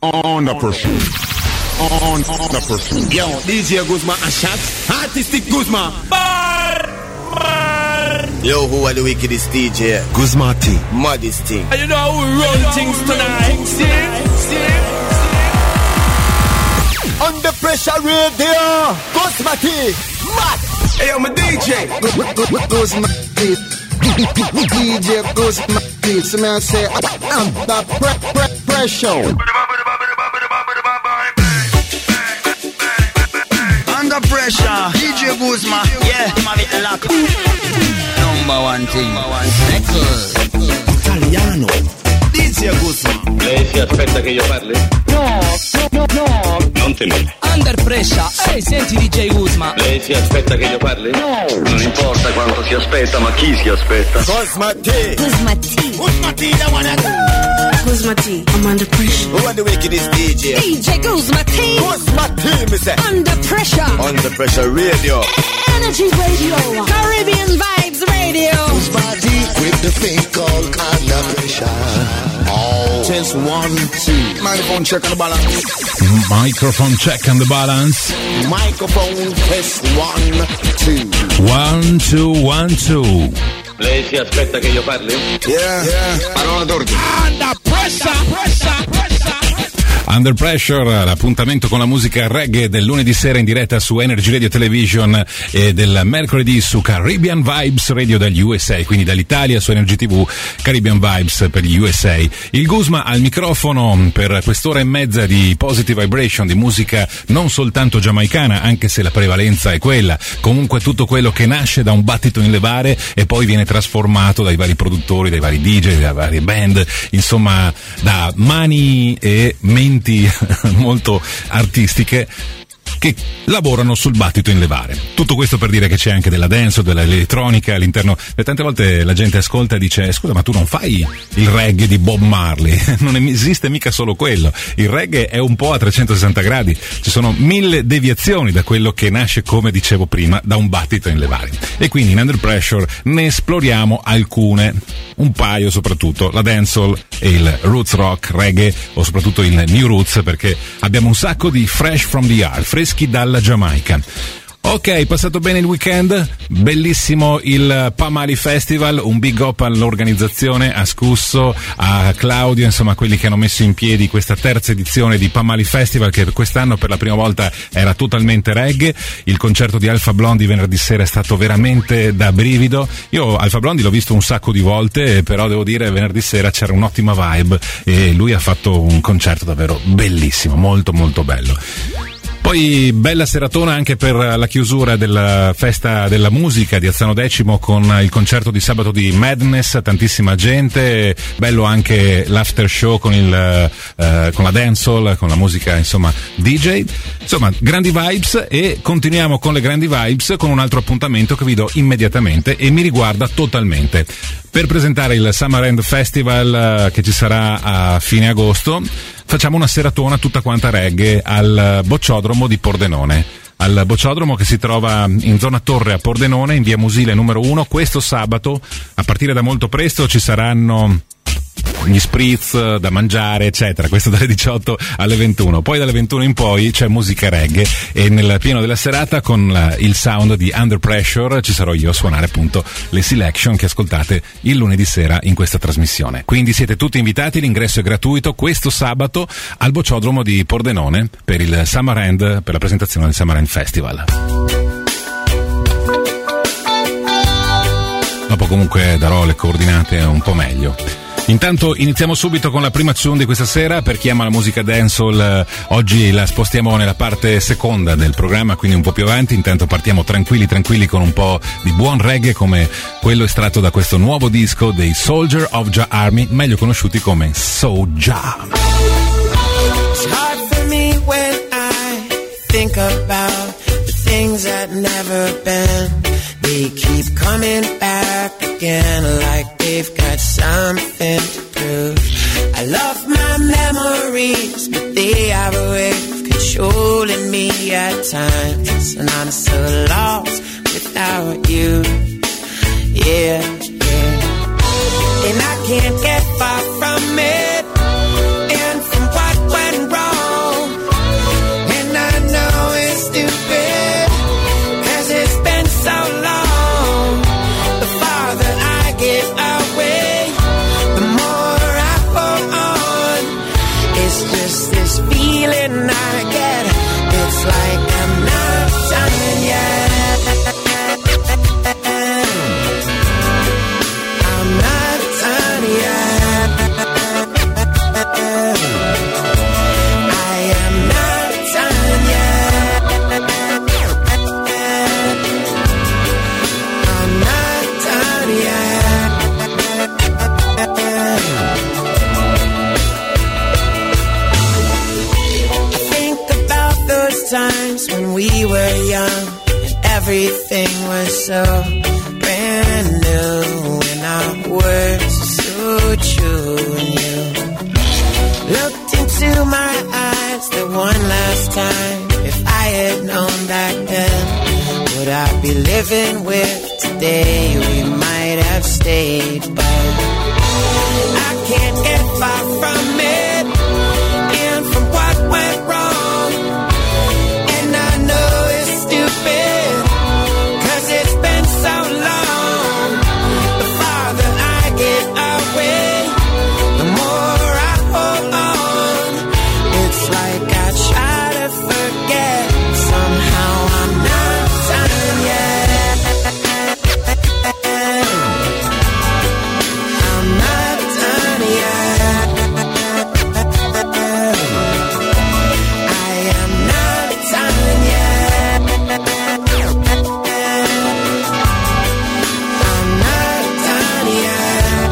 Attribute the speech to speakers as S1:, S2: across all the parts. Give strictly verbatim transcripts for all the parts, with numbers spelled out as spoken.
S1: Under pressure. On, under pressure. Yo, D J Guzma and shot. Artistic Guzma. Bar! Bar!
S2: Yo, who are the wickedest D J?
S1: Guzma T.
S2: Maddest thing.
S1: And you know how we run you know things tonight. See? See?
S2: Under pressure radio. Guzma T. Mad.
S1: Hey, yo, my D J.
S2: Guzma T. D J Guzma T. So man say, under pre- pre- pressure. Under pressure, D J Guzma, yeah, ma avete la number one thing, italiano, D J Guzma.
S3: Lei si aspetta che io parli?
S4: No, no, no, no.
S3: Non temere.
S4: Under pressure, ehi, senti D J Guzma.
S3: Lei si aspetta che io parli?
S4: No.
S3: Non importa quanto si aspetta, ma chi si aspetta?
S2: Guzma T.
S5: Guzma T.
S2: Guzma T, the one that
S5: Guzma T, I'm under pressure.
S2: Who are the wickedest D J?
S5: D J Guzma T.
S2: Guzma T, me say.
S5: Under pressure.
S2: Under pressure radio.
S5: Energy radio. Caribbean Vibes radio.
S2: Guzma T with the thing called under pressure. Oh.
S1: Test one, two.
S2: Microphone check on the balance.
S6: Microphone check on the balance.
S2: Microphone test one, two.
S6: One, two, one, two.
S3: Lei si aspetta che io parli?
S2: Yeah, yeah. Parola d'ordine.
S1: Under pressure, pressure, pressure.
S6: Under Pressure, l'appuntamento con la musica reggae del lunedì sera in diretta su Energy Radio Television e del mercoledì su Caribbean Vibes Radio dagli U S A, quindi dall'Italia su Energy T V, Caribbean Vibes per gli U S A. Il Guzma al microfono per quest'ora e mezza di Positive Vibration, di musica non soltanto giamaicana, anche se la prevalenza è quella, comunque tutto quello che nasce da un battito in levare e poi viene trasformato dai vari produttori, dai vari D J, dalle varie band, insomma da mani e menti molto artistiche che lavorano sul battito in levare. Tutto questo per dire che c'è anche della dance o dell'elettronica all'interno. E tante volte la gente ascolta e dice: scusa, ma tu non fai il reggae di Bob Marley? Non esiste mica solo quello. Il reggae è un po' a trecentosessanta gradi. Ci sono mille deviazioni da quello che nasce, come dicevo prima, da un battito in levare. E quindi in Under Pressure ne esploriamo alcune, un paio soprattutto, la dancehall e il roots rock, reggae o soprattutto il new roots, perché abbiamo un sacco di fresh from the yard, freschi dalla Giamaica. Ok, passato bene il weekend? Bellissimo il Pamali Festival, un big up all'organizzazione, a Scusso, a Claudio, insomma quelli che hanno messo in piedi questa terza edizione di Pamali Festival, che quest'anno per la prima volta era totalmente reggae. Il concerto di Alpha Blondy venerdì sera è stato veramente da brivido. Io Alpha Blondy l'ho visto un sacco di volte, però devo dire venerdì sera c'era un'ottima vibe e lui ha fatto un concerto davvero bellissimo, molto molto bello. Poi bella seratona anche per la chiusura della festa della musica di Azzano Decimo con il concerto di sabato di Madness, tantissima gente, bello anche l'after show con il eh, con la dancehall, con la musica insomma D J, insomma grandi vibes. E continuiamo con le grandi vibes con un altro appuntamento che vi do immediatamente e mi riguarda totalmente. Per presentare il Summer End Festival eh, che ci sarà a fine agosto, facciamo una seratona tutta quanta reggae al Bocciodromo di Pordenone. Al Bocciodromo che si trova in zona Torre a Pordenone, in via Musile numero uno. Questo sabato, a partire da molto presto, ci saranno gli spritz da mangiare eccetera, questo dalle diciotto alle ventuno. Poi dalle ventuno in poi c'è musica reggae e nel pieno della serata con la, il sound di Under Pressure ci sarò io a suonare appunto le selection che ascoltate il lunedì sera in questa trasmissione. Quindi siete tutti invitati, l'ingresso è gratuito questo sabato al Bocciodromo di Pordenone per il Summer End, per la presentazione del Summer End Festival. Dopo comunque darò le coordinate un po' meglio. Intanto iniziamo subito con la prima tune di questa sera. Per chi ama la musica dancehall, oggi la spostiamo nella parte seconda del programma, quindi un po' più avanti. Intanto partiamo tranquilli tranquilli con un po' di buon reggae come quello estratto da questo nuovo disco dei Soldier of Jah Army, meglio conosciuti come Soja.
S7: It's hard for me when I think about the things that never been. They keep coming back again like they've got something to prove. I love my memories, but they have a way of controlling me at times. And I'm so lost without you. Yeah, yeah. And I can't get far from it. And from what went wrong, It's just this feeling I get. It's like I'm not done yet. I'm not done yet. I am not done yet. I'm not done yet. I think about those times when we were young and everything was so brand new, and our words were so true. And you looked into my eyes the one last time. If I had known back then, would I be living with today? We might have stayed, but I can't get far from it, and from what went wrong. And I know it's stupid, 'cause it's been so long. The farther I get away, the more I hold on. It's like I try to forget, somehow I'm not done yet. I'm not done yet. I am not done yet. I'm not done yet.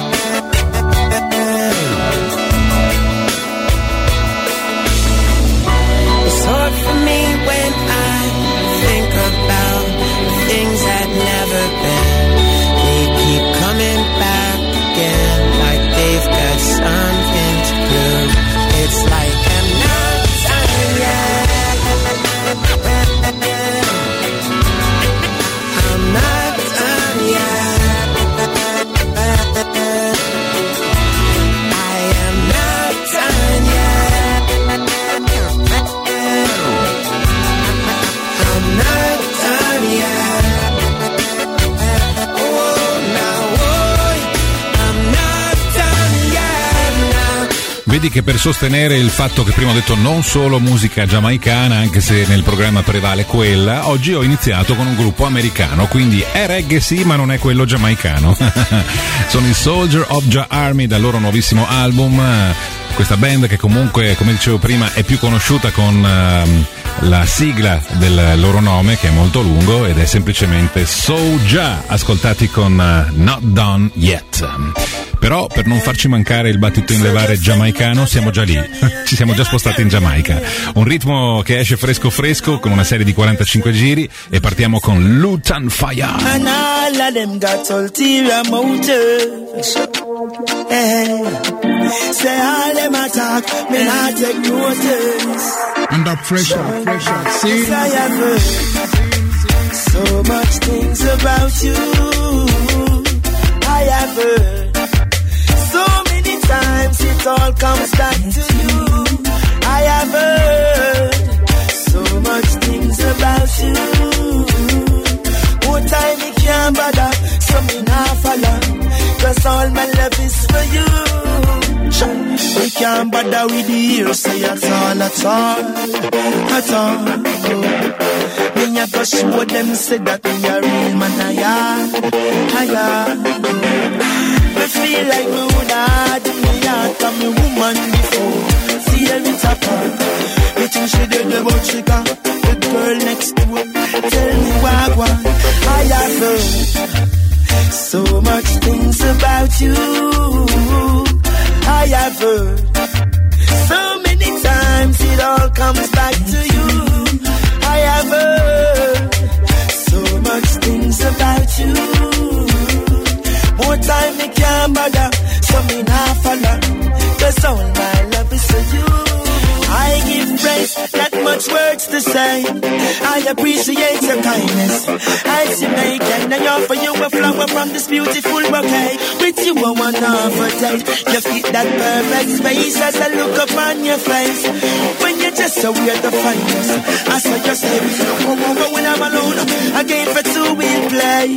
S7: It's hard for me when I think about the things that never been. They keep coming back again, like they've got something to prove. It's like I'm not done yet. I'm not done yet. I am not done yet. I'm not done yet. Oh, now, oh, I'm not done yet now.
S6: Vedi che per sostenere il fatto che prima ho detto non solo musica giamaicana, anche se nel programma prevale quella, oggi ho iniziato con un gruppo americano, quindi è reggae sì, ma non è quello giamaicano. Sono i Soldier of Jah Army dal loro nuovissimo album. Questa band che comunque, come dicevo prima, è più conosciuta con ehm, la sigla del loro nome, che è molto lungo, ed è semplicemente Soulja, ascoltati con eh, Not Done Yet. Però per non farci mancare il battito in levare giamaicano siamo già lì, ci siamo già spostati in Giamaica. Un ritmo che esce fresco fresco con una serie di quarantacinque giri e partiamo con Lutan Fyah.
S8: And all of them got ulterior motives. Hey. Say all them attack, me not take notice.
S2: Under pressure, pressure, see?
S8: I have heard so much things about you. I have heard so many times it all comes back to you. I have heard so much things about you. More time me can't bother, so me not follow, 'cause all my love is for you. We can't bother with the hearsay at all, at all, at all. Me a go show them say that me a real man, I am, I am. Me feel like me woulda had me heart and me woman before. Feel it apart. Me think she did about she got the girl next door. Tell me what I want. I have heard so much things about you. I have heard so many times it all comes back to you. I have heard so much things about you. More time me can't bother, so me not follow, 'cause all my love is for you. I give praise that much much words to say. I appreciate your kindness. I see make and I offer you a flower from this beautiful bouquet. With you I wanna offer date. You fit that perfect space as I look upon your face. When you're just so weird to find us, I saw you say, come over when I'm alone. A game for two we'll play.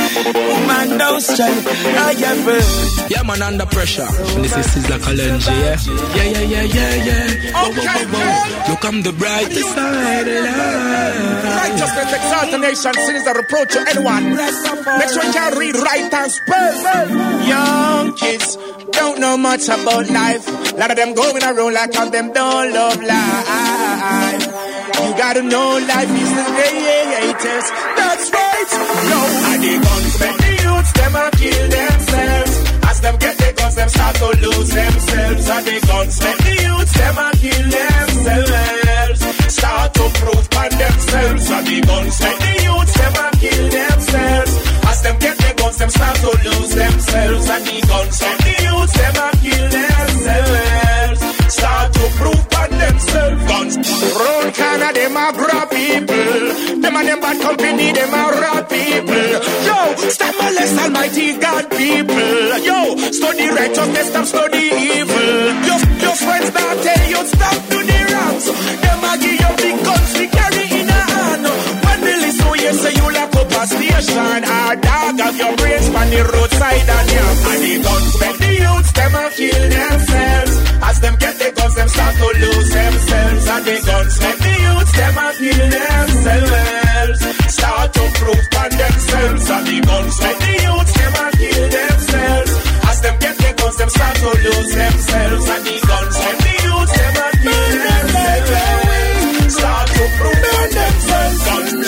S8: Man, don't strive. I have heard.
S9: Yeah, man, under pressure. This is Sizzla Kalonji, yeah? Yeah, yeah, yeah, yeah, yeah. Okay, whoa, whoa, whoa. Look, I'm the brightest side of life.
S1: Righteousness exalt the nation, sin is a reproach to anyone. Make sure you can read, write, and spell.
S8: Young kids don't know much about life. A lot of them going around like how them don't love life. You gotta know life is the greatest. That's right. No, and the guns make the youths, them a kill themselves. As them get the guns, them start to lose themselves. And the guns make the youths, them a kill themselves. Start to prove on themselves. And the guns make the youths, them a kill themselves. As them get the guns, them start to lose themselves. And the guns make the youths, them a kill themselves. Start to prove on themselves. Guns round corner, them a grab people. Them and them bad company, them a rob people. Yo, stop molest almighty God people. Yo, study righteousness, stop study evil. Your, your friends now tell you stop to the wrongs. Them a give you big guns, we carry in a hand. When they listen, you say you lock up a station. Our dog have your brains on the roadside and yeah. And the guns make the youths, them a kill themselves. As them get the guns, them start to lose themselves. And the guns make the youths, them a kill themselves. Start to prove on themselves. And the guns make the youths, them a kill themselves. As them get the guns, them start to lose themselves. And the guns make the youths, them a kill themselves. Start to prove on themselves.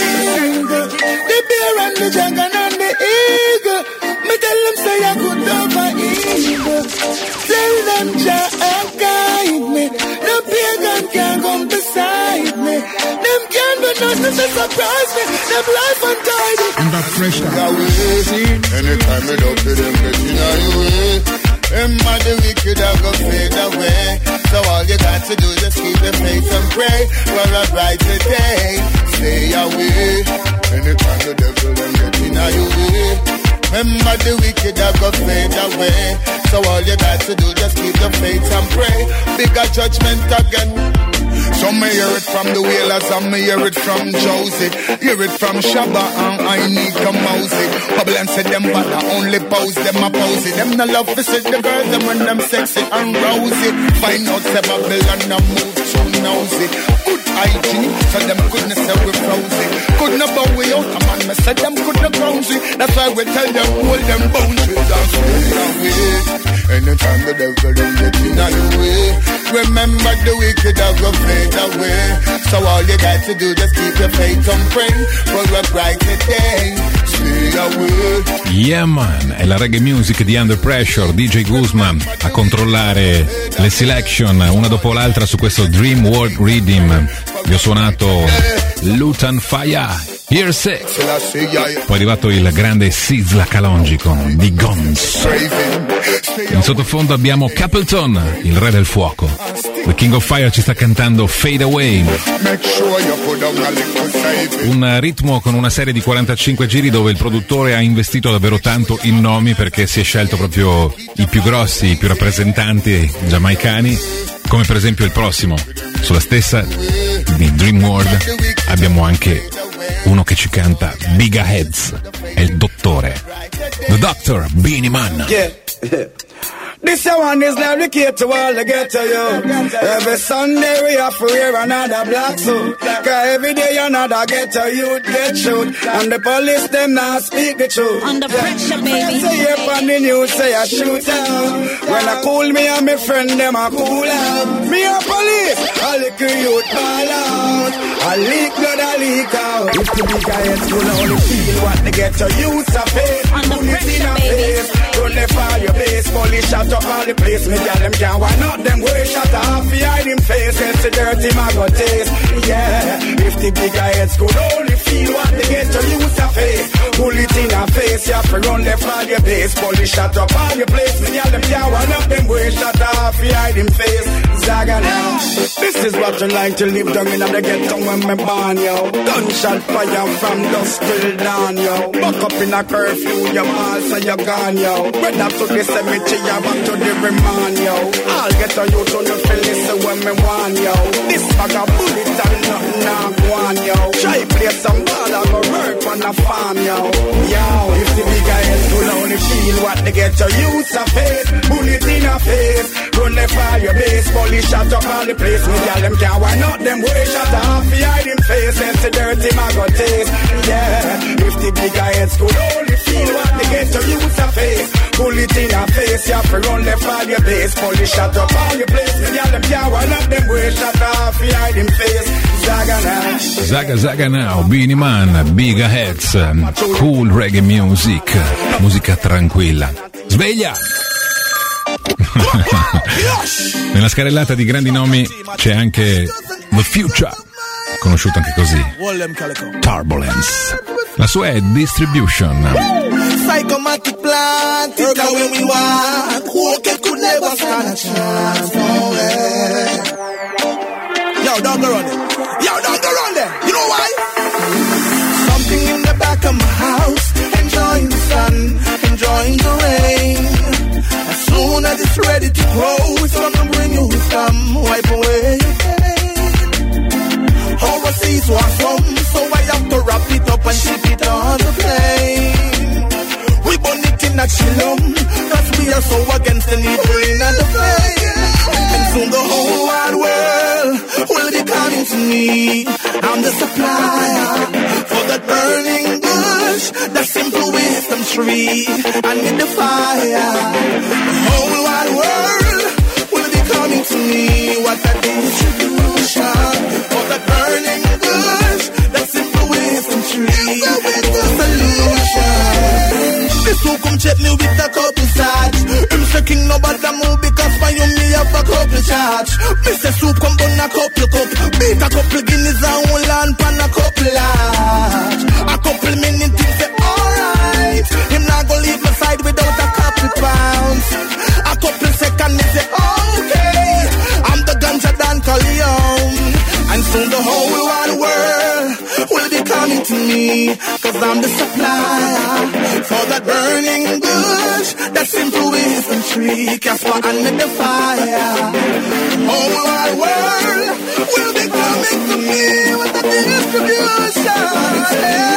S2: The bear and the dragon and the eagle. Me tell them say I could over evil. Tell them Jah guide me. No pagan can come beside me. Them can't do nothing to surprise me. Them life untidy.
S1: Under pressure.
S2: Now we see. Anytime we talk to them, get in our way. Them are the wicked are gonna fade away. So all you got to do is just keep the faith and pray for a brighter day. Stay away. Anytime the devil them get in our way. Remember the wicked are gonna fade away. So all you got to do just keep the faith and pray. Bigger judgment again. Some may hear it from the whalers, some may hear it from Josie. Hear it from Shabba and I need to mouse it. Bubble and say them but I only pose them oppose it. Them no love to see the girls, them when them sexy and rosy. Find out say Babylon and move so nosy. Good hygiene, so them couldn't say we frozy. Couldn't bow way out, a man me say them couldn't groundsy. That's why we tell them hold them boundaries and stay away. Anytime the devil don't get in your way. Remember the wicked are gonna fade away. So all you got to do just keep your faith and pray for a brighter day. Stay away.
S6: Yeah man, è la reggae music di Under Pressure, D J Guzma a controllare le selection una dopo l'altra su questo Dream World Rhythm. Vi ho suonato Lutan Fire, Here Six. Poi è arrivato il grande Sizzla Kalonji con The Guns. In sottofondo abbiamo Capleton, il re del fuoco. The King of Fire ci sta cantando Fade Away. Un ritmo con una serie di quarantacinque giri dove il produttore ha investito davvero tanto in nomi, perché si è scelto proprio i più grossi, i più rappresentanti giamaicani, come per esempio il prossimo. Sulla stessa di Dream World abbiamo anche uno che ci canta Bigger Heads, è il dottore, The Doctor, Beenie Man.
S10: Yeah. This one is dedicated to all the ghetto yo. Every Sunday we have to wear another black suit. Cause every day another ghetto youth get shoot. And the police them now speak the truth.
S5: Under pressure, baby.
S10: Say up on the news, say I shoot out. When I cool me and my friend them I cool out. Me a police, I lick youth ball out. I leak blood, I leak out. If the big heads will only feel what the ghetto youths are paid.
S5: Under pressure, baby.
S10: Don't let fire your base, police shot up all the place. Me tell them can't wind up them way shut off behind him faces. sense of dirty mago taste. Yeah, if the bigger heads could only feel what they get to use a face. Pull it in a face, you have to run left all your base. Polish shut up all your place. Me all them can't one up them way. Shut off, you hide him face. Zaga now. This is what you like to live down in the ghetto when me born, yo. Gunshot fire from dusk till dawn, yo. Buck up in a curfew, your balls so you're gone, yo. Whether to the cemetery or back to the remand, yo. I'll get on you to the listen when me want, yo. This bag of bullets and nothing now go on, yo. Try play some ball and go work on the farm, yo. Yo, if the bigger heads could only feel what they get to use a face. Bullet in a face. Run left all your base. Police shut up all the place. Me tell them can't wind up them way. Shut off behind him face. And the dirty mago taste. Yeah, if the bigger heads could only feel what they get to use a face. Bullet in a face. You have to run left all your base. Police shut up all your place. Me tell them can't wind up them way. Shut off behind him face. Zaga now.
S6: Zaga Zaga Now, Beenie Man, Bigger Heads, cool reggae music, musica tranquilla. Sveglia! Nella scarrellata di grandi nomi c'è anche The Future, conosciuto anche così, Turbulence. La sua è Distribution.
S8: Psychomatic plant, it when we walk, walk could never stand a chance. No way. Yo, don't go run it. Yo, don't go run there. You know why? Something in the back of my house, enjoying the sun, enjoying the rain. As soon as it's ready to grow, it's gonna bring you some wipe away your pain. Overseas was home, so I have to wrap it up and ship it on the plane. We burn it in a chillum, cause we are so against the need for in the flame. And soon the whole wide world will be coming to me. I'm the supplier for that burning bush, that simple wisdom tree. I need the fire. The whole wide world will be coming to me. What that distribution for that burning bush, that simple wisdom tree. The solution. This who come check me with a couple sacks. Him shaking nobody move because for you me have a couple charge. Mister Soup come burn a couple cup, beat a couple guineas and one land pan a couple large. A couple minutes he say alright. Him not go leave my side without a couple pounds. A couple seconds he say okay. I'm the ganja Dan Corleone. And soon the whole wide world will be coming to me. Cause I'm the supplier for that burning bush, that simple wisdom tree. Casper under the fire. The whole wide world will be coming to me with the distribution.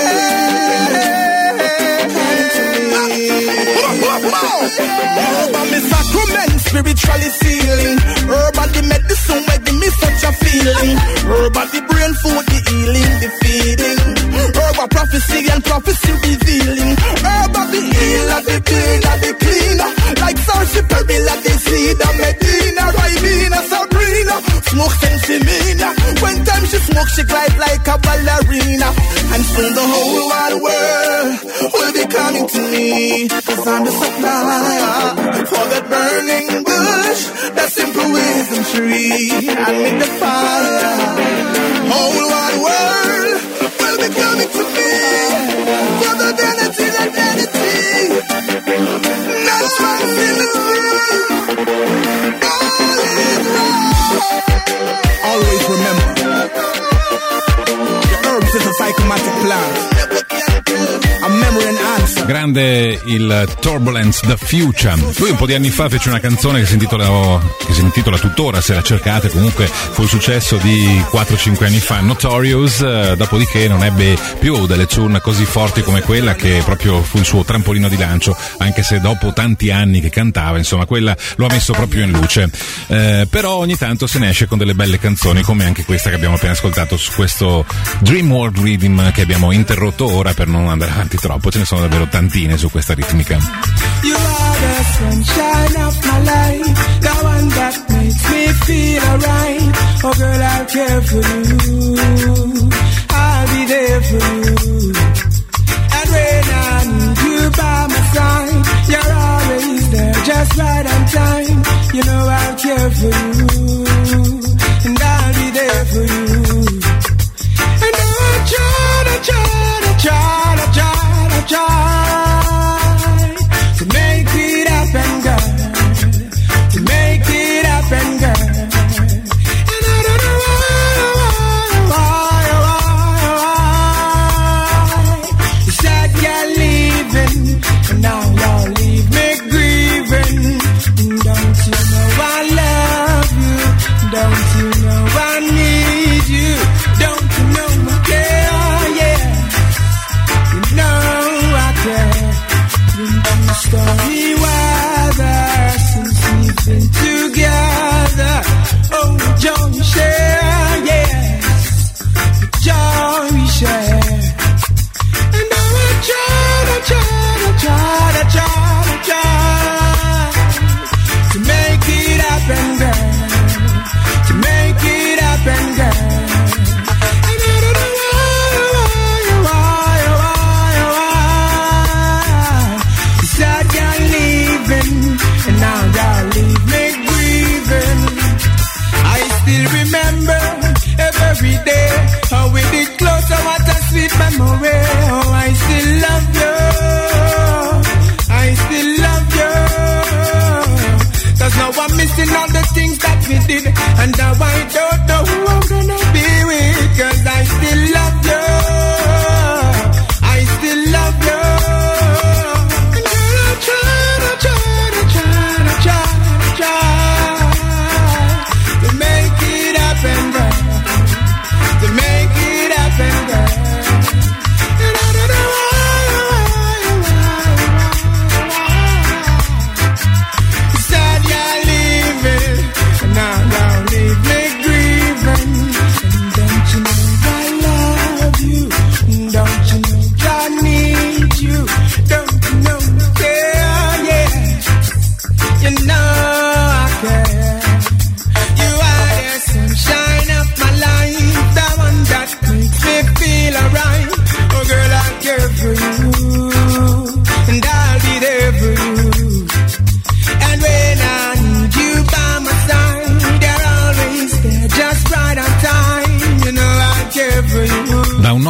S8: Herb and me sacrament, spiritually sealing. Herb and the medicine where give me such a feeling. Herb and the brain food, the healing, the feeding. Herb and prophecy and prophecy revealing. Herb and the healer, the cleaner, the cleaner. Like Sarsi Perilla, the seed of Medina. Ribena, Sabrina, smoke Sensimina. When time she smoke, she glide like a ballerina. And soon the whole wide world will be coming to me. Cause I'm the supplier for that burning bush, that simple wisdom tree. And with the fire, whole wide world will be coming to me. For the identity, identity, natural symmetry. All is right. Always remember, the herbs is a psychomatic plant. A memory and answer.
S6: Grande il Turbulence, The Future. Lui un po' di anni fa fece una canzone che si intitola, che si intitola tuttora, se la cercate, comunque fu il successo di quattro cinque anni fa, Notorious, eh, dopodiché non ebbe più delle tune così forti come quella che proprio fu il suo trampolino di lancio, anche se dopo tanti anni che cantava, insomma, quella lo ha messo proprio in luce. Eh, però ogni tanto se ne esce con delle belle canzoni, come anche questa che abbiamo appena ascoltato su questo Dream World Rhythm che abbiamo interrotto ora per non andare avanti troppo. Ce ne sono davvero tantine su questa ritmica.
S11: You are the sunshine of my life, the one that makes me feel alright. Oh girl, I'll care for you, I'll be there for you. And when I need you by my side, you're always there, just right on time. You know I'll care for you, and I'll be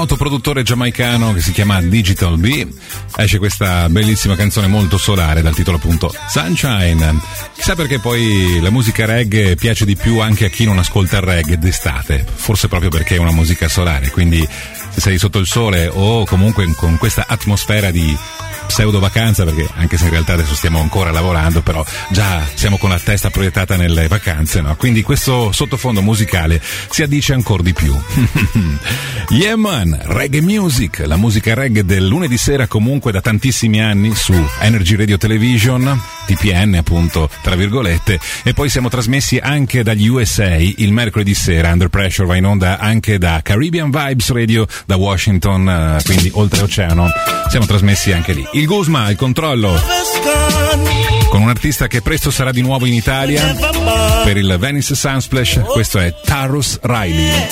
S6: noto produttore giamaicano che si chiama Digital B. Esce questa bellissima canzone molto solare dal titolo appunto Sunshine. Chissà perché poi la musica reggae piace di più anche a chi non ascolta il reggae d'estate, forse proprio perché è una musica solare, quindi se sei sotto il sole o comunque con questa atmosfera di pseudo vacanza, perché anche se in realtà adesso stiamo ancora lavorando, però già siamo con la testa proiettata nelle vacanze, no? Quindi questo sottofondo musicale si addice ancora di più. Yeah man, reggae music, la musica reggae del lunedì sera comunque da tantissimi anni su Energy Radio Television, T P N appunto tra virgolette, e poi siamo trasmessi anche dagli U S A il mercoledì sera. Under Pressure va in onda anche da Caribbean Vibes Radio da Washington, quindi oltreoceano, siamo trasmessi anche lì. Il Guzma, il controllo, con un artista che presto sarà di nuovo in Italia per il Venice Sunsplash. Questo è Tarrus Riley.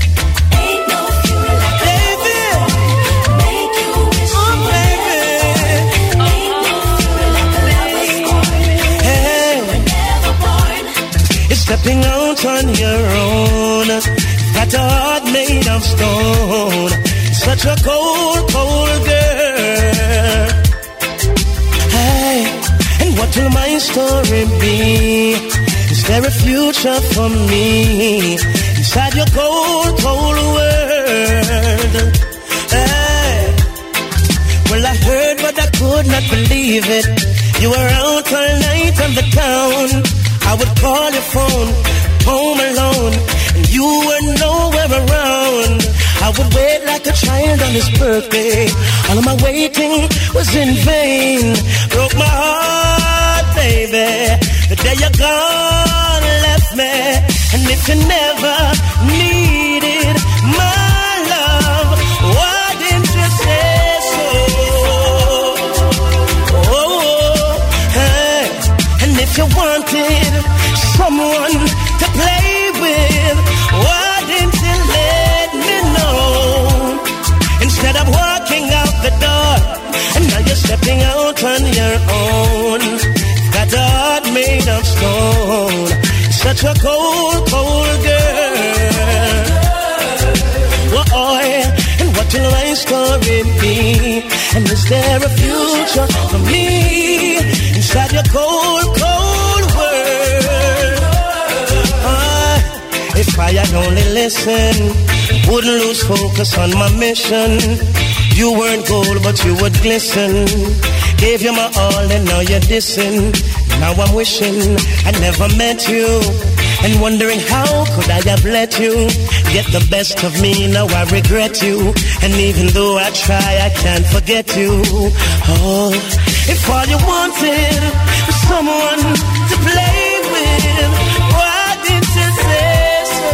S12: Stepping out on your own, got a heart made of stone, such a cold, cold girl. Hey, and what will my story be? Is there a future for me inside your cold, cold world? Hey, well I heard but I could not believe it. You were out all night on the town. I would call your phone, home alone, and you were nowhere around. I would wait like a child on his birthday. All of my waiting was in vain. Broke my heart, baby, the day you're gone, left me. And if you never needed my love, why didn't you say so? Oh, hey. And if you wanted someone to play with, why didn't you let me know? Instead of walking out the door, and now you're stepping out on your own. Got a heart made of stone, such a cold, cold girl. Whoa, and what will my story be? And is there a future for me inside your cold, cold world? Ah, if I had only listened, wouldn't lose focus on my mission. You weren't gold, but you would glisten. Gave you my all, and now you're dissing. Now I'm wishing I never met you, and wondering how could I have let you get the best of me. Now I regret you, and even though I try, I can't forget you. Oh, if all you wanted was someone to play with, why didn't you say so?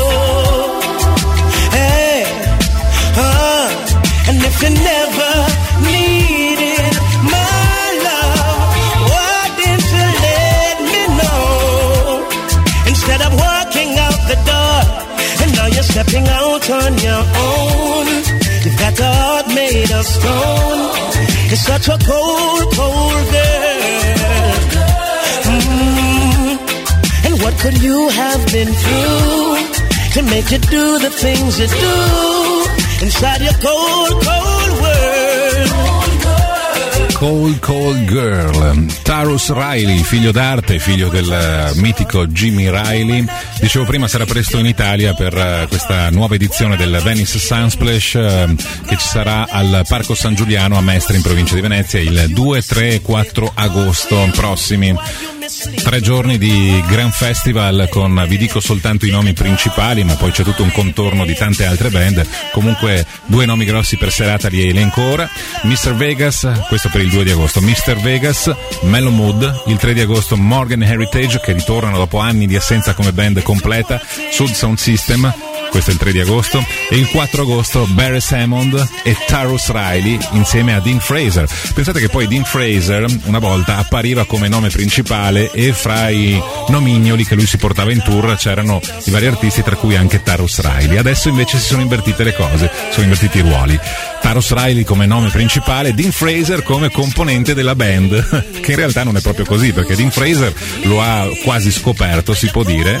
S12: Hey, uh, and if you never needed my love, why didn't you let me know? Instead of walking out the door, and now you're stepping out on your own. You've got a heart made of stone. You're such a cold, cold girl. Mm. And what could you have been through to make you do the things you do inside your cold, cold world?
S6: Cold Cold Girl, Tarrus Riley, figlio d'arte, figlio del uh, mitico Jimmy Riley. Dicevo prima, sarà presto in Italia per uh, questa nuova edizione del Venice Sunsplash uh, che ci sarà al Parco San Giuliano a Mestre in provincia di Venezia il due, tre e quattro agosto prossimi. Tre giorni di gran festival con, vi dico soltanto i nomi principali, ma poi c'è tutto un contorno di tante altre band. Comunque due nomi grossi per serata li elenco ora: mister Vegas, questo per il due di agosto, mister Vegas, Mellow Mood, il tre di agosto Morgan Heritage, che ritornano dopo anni di assenza come band completa, Sud Sound System, questo è il tre di agosto, e il quattro agosto Barry Hammond e Tarrus Riley insieme a Dean Fraser. Pensate che poi Dean Fraser una volta appariva come nome principale e fra i nomignoli che lui si portava in tour c'erano i vari artisti, tra cui anche Tarrus Riley. Adesso invece si sono invertite le cose, sono invertiti i ruoli. Tarrus Riley come nome principale, Dean Fraser come componente della band, che in realtà non è proprio così, perché Dean Fraser lo ha quasi scoperto, si può dire,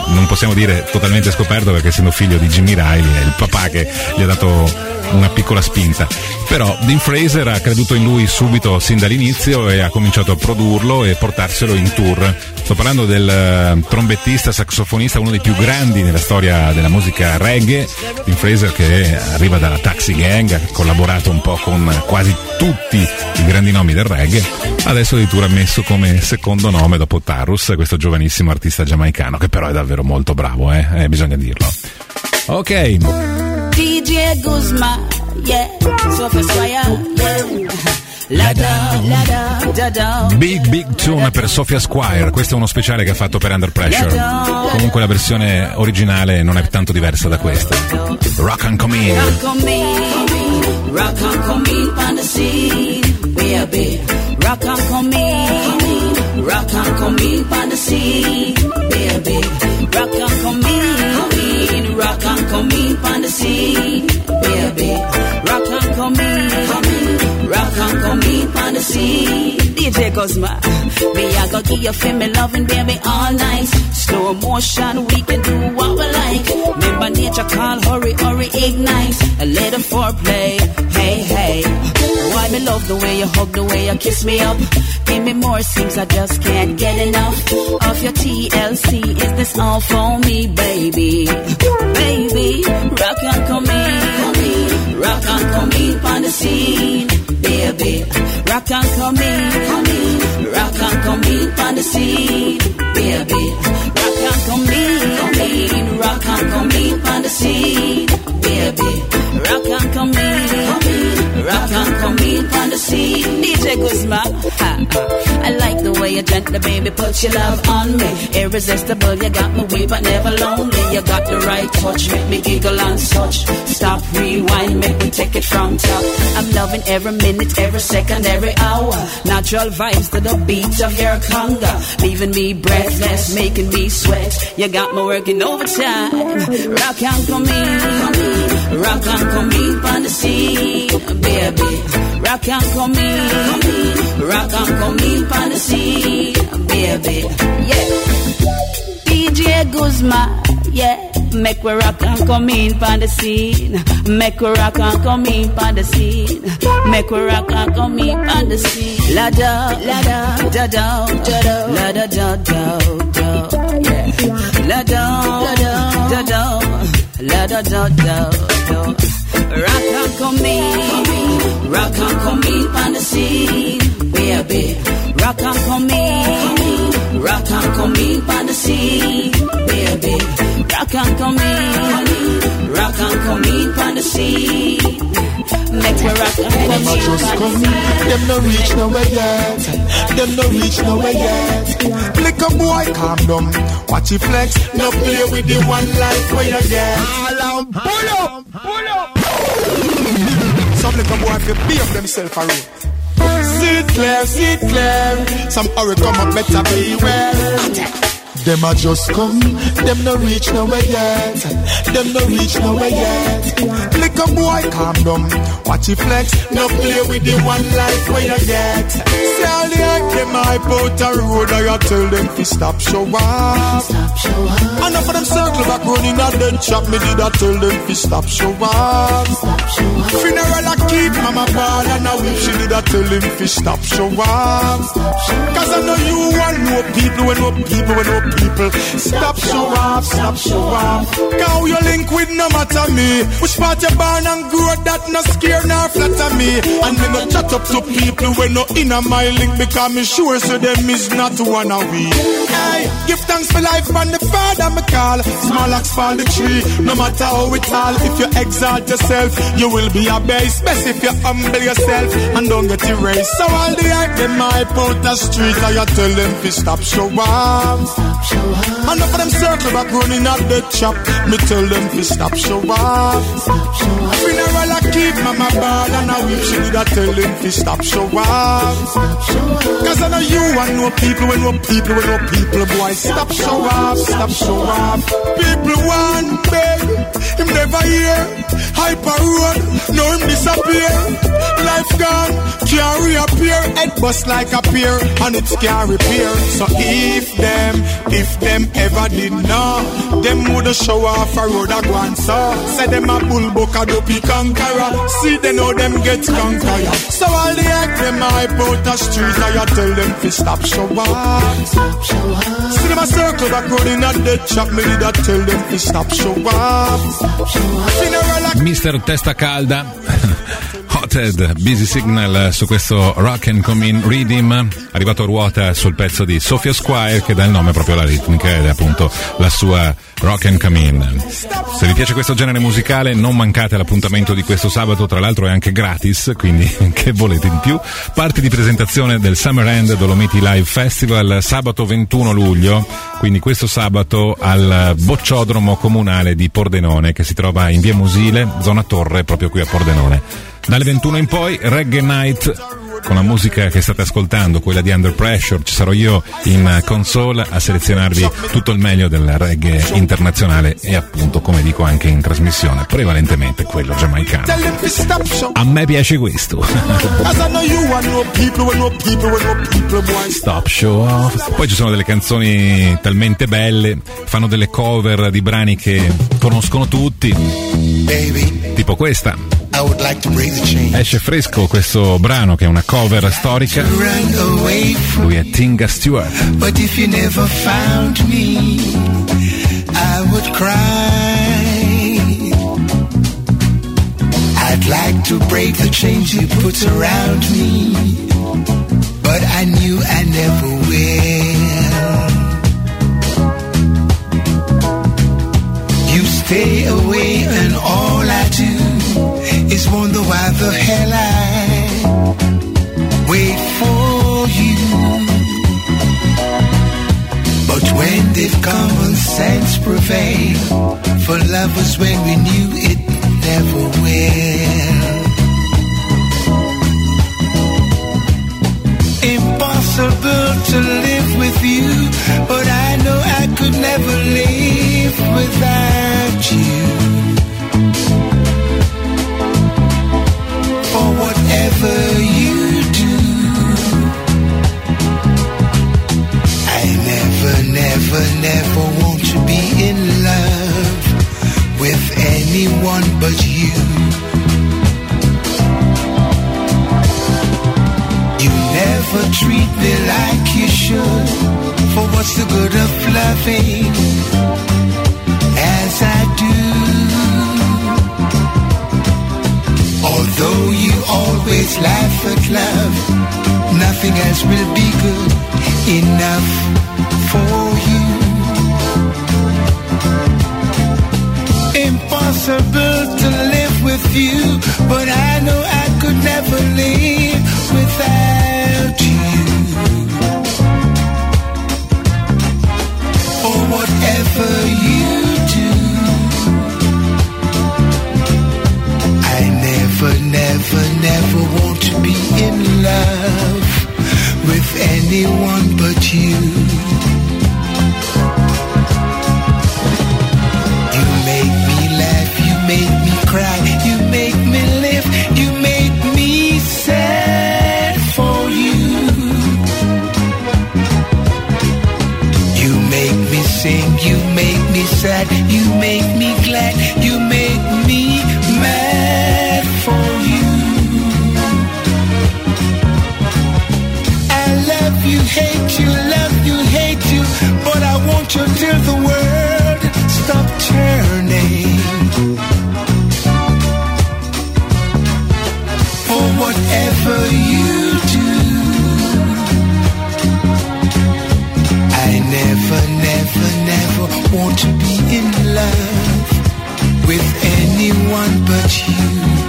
S6: non possiamo dire totalmente scoperto perché essendo figlio di Jimmy Riley è il papà che gli ha dato una piccola spinta, però Dean Fraser ha creduto in lui subito sin dall'inizio e ha cominciato a produrlo e portarselo in tour. Sto parlando del uh, trombettista, saxofonista, uno dei più grandi nella storia della musica reggae, Dean Fraser, che arriva dalla Taxi Gang, ha collaborato un po' con quasi tutti i grandi nomi del reggae, adesso addirittura messo come secondo nome dopo Tarrus, questo giovanissimo artista giamaicano che però è davvero molto bravo, eh, eh bisogna dirlo. Ok.
S13: D J Guzma, yeah, Sophia Squire, yeah. Lada, lada, da, da.
S6: Big Big Tune per Sophia Squire, questo è uno speciale che ha fatto per Under Pressure. Comunque la versione originale non è tanto diversa da questa. Rock and Come In.
S13: Rock on me, rock on come in on the scene, baby. Rock on come in, rock on come in on the scene, baby. Rock on come in, rock on come in on the scene, baby. Rock on come in, rock on come in on the scene. D J Guzma, me I go give you feel me loving baby all night. Slow motion, we can do what we like. Remember nature call, hurry, hurry, ignite. A little foreplay, hey, hey. Why me love the way you hug, the way you kiss me up. Give me more, seems I just can't get enough of your T L C. Is this all for me, baby? Baby, rock and come in, rock and come in on the scene, baby. Rock and come in, rock and come in on the scene, baby. Rock and come in, rock and come in on the scene, baby. Rock and come in, rock and come in on the scene. D J Guzma, I like the way you gently, baby, put your love on me. Irresistible, you got me weak but never lonely. You got the right touch, make me giggle and such. Stop, rewind, make me take it from top. I'm loving every minute, every second, every hour. Natural vibes to the beat of your conga, leaving me breathless, making me sweat. You got me working overtime. Rock and come in, rock and come in on the scene, baby. Rock and come in, rock and come in on the scene, baby. Yeah. D J Guzma, yeah. Make we rock and come in on the scene. Make we rock and come in on the scene. Make we rock and come in on the scene. La da, la da, da da, da da, la da da da da. Yeah. La da, la da, da da, la da da da da. Rock and come in, rock and come in on the scene, baby. Rock and come in, rock and come in on the scene, baby. Rock and come in, rock and come in on the scene. Make me rock and come in.
S14: Just come, them no reach nowhere yet. Them no reach nowhere yet. Little boy, calm down. Watch it flex. No play with the one life where you get. Pull up, pull up. Some little boy feel behave themselves a road. See it clear, see it clear. Some hurry come up, better beware. Them a just come, them no reach nowhere yet. Them no reach nowhere yet. Little boy, calm down. Watch it flex. No play with the one life where you get. See all the hype, them hype out a road. I tell them to stop show up. Stop show up. Enough of them circle back running and then chop. Me did I tell them to stop show up. Stop show up. Funeral I keep mama ball and I wish she did I tell them to stop show up. Stop show up. Cause I know you want no people when no people when no people. Stop show off, stop show off. How you link with no matter me. Which part you born and grow that no scare nor flatter me. And me no chat up to people when no in my link because me sure so them is not one of we. Hey, give thanks for life man the father me call. Small axe fall the tree, no matter how it all. If you exalt yourself, you will be a base. Best if you humble yourself and don't get erased. So all the hype them hype out the street, I tell them to stop show off. Stop show off. Enough of them circle back running at the chop. Me tell them to stop show off. Stop show off. Funeral I keep mama ball and I wish she did I tell them to stop show off. Stop show off. Cause I know you want no people when no people when no people boy. Stop show off, stop show off. People want beg, him never hear. Hyper road, no him disappear. life gone, can't reappear. Head bust like a pear, and it can't repair. So if them, if them ever did know, them woulda show off a road a go and saw. Say them a bull buck a dopey conqueror. See they know them get conqueror. So all the act them hype out the street, I tell them to stop show off. See them a circle back road in a dead chop, me did I tell them to stop show off.
S6: mister Testa Calda, Hothead, Busy Signal su questo Rock and Come In Rhythm, arrivato a ruota sul pezzo di Sophia Squire che dà il nome proprio alla ritmica ed è appunto la sua Rock and Come In. Se vi piace questo genere musicale non mancate l'appuntamento di questo sabato, tra l'altro è anche gratis, quindi che volete di più? Parti di presentazione del Summer End Dolomiti Live Festival sabato ventuno luglio, quindi questo sabato al Bocciodromo Comunale di Pordenone che si trova in via Musile, zona Torre, proprio qui a Pordenone. Dalle ventuno in poi Reggae Night con la musica che state ascoltando, quella di Under Pressure. Ci sarò io in console a selezionarvi tutto il meglio del reggae internazionale e appunto, come dico, anche in trasmissione, prevalentemente quello giamaicano. A me piace questo. Stop Show Off. Poi ci sono delle canzoni talmente belle, fanno delle cover di brani che conoscono tutti, baby, tipo questa.
S15: I would like to break the chain.
S6: Esce fresco questo brano che è una cover storica. Lui è Tinga Stewart.
S15: But if you never found me, I would cry. I'd like to break the chains you put around me, but I knew I never will. You stay away and all I do is wonder why the hell I wait for you. But when did common sense prevail? For lovers when we knew it never will. Impossible to live with you, but I know I could never live without you. For whatever you do, I never, never, never want to be in love with anyone but you. You never treat me like you should, for what's the good of loving as I do? Although you always laugh at love, nothing else will be good enough for you. Impossible to live with you, but I know I could never live without you. Or whatever you do, I never, never, never want to be in love with anyone but you. You make me laugh, you make me cry, you make me live, you make me sad for you. You make me sing, you make me sad, you make me glad, you make me mad for you. I love you, hate you, love you, hate you, but I want you till the world stop turning. For whatever you do, I never, never, never want to be in love with anyone but you.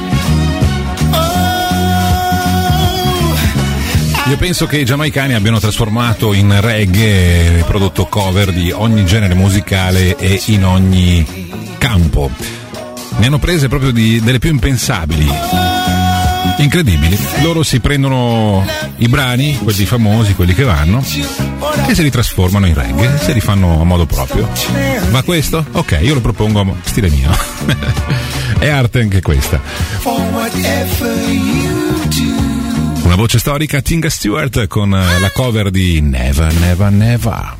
S6: Io penso che i giamaicani abbiano trasformato in reggae, prodotto cover di ogni genere musicale e in ogni campo. Ne hanno prese proprio di, delle più impensabili, incredibili. Loro si prendono i brani, quelli famosi, quelli che vanno, e se li trasformano in reggae, se li fanno a modo proprio. Va questo? Ok, io lo propongo a stile mio. È arte anche questa.
S15: For whatever you
S6: Una voce storica, Tinga Stewart con la cover di Never Never Never.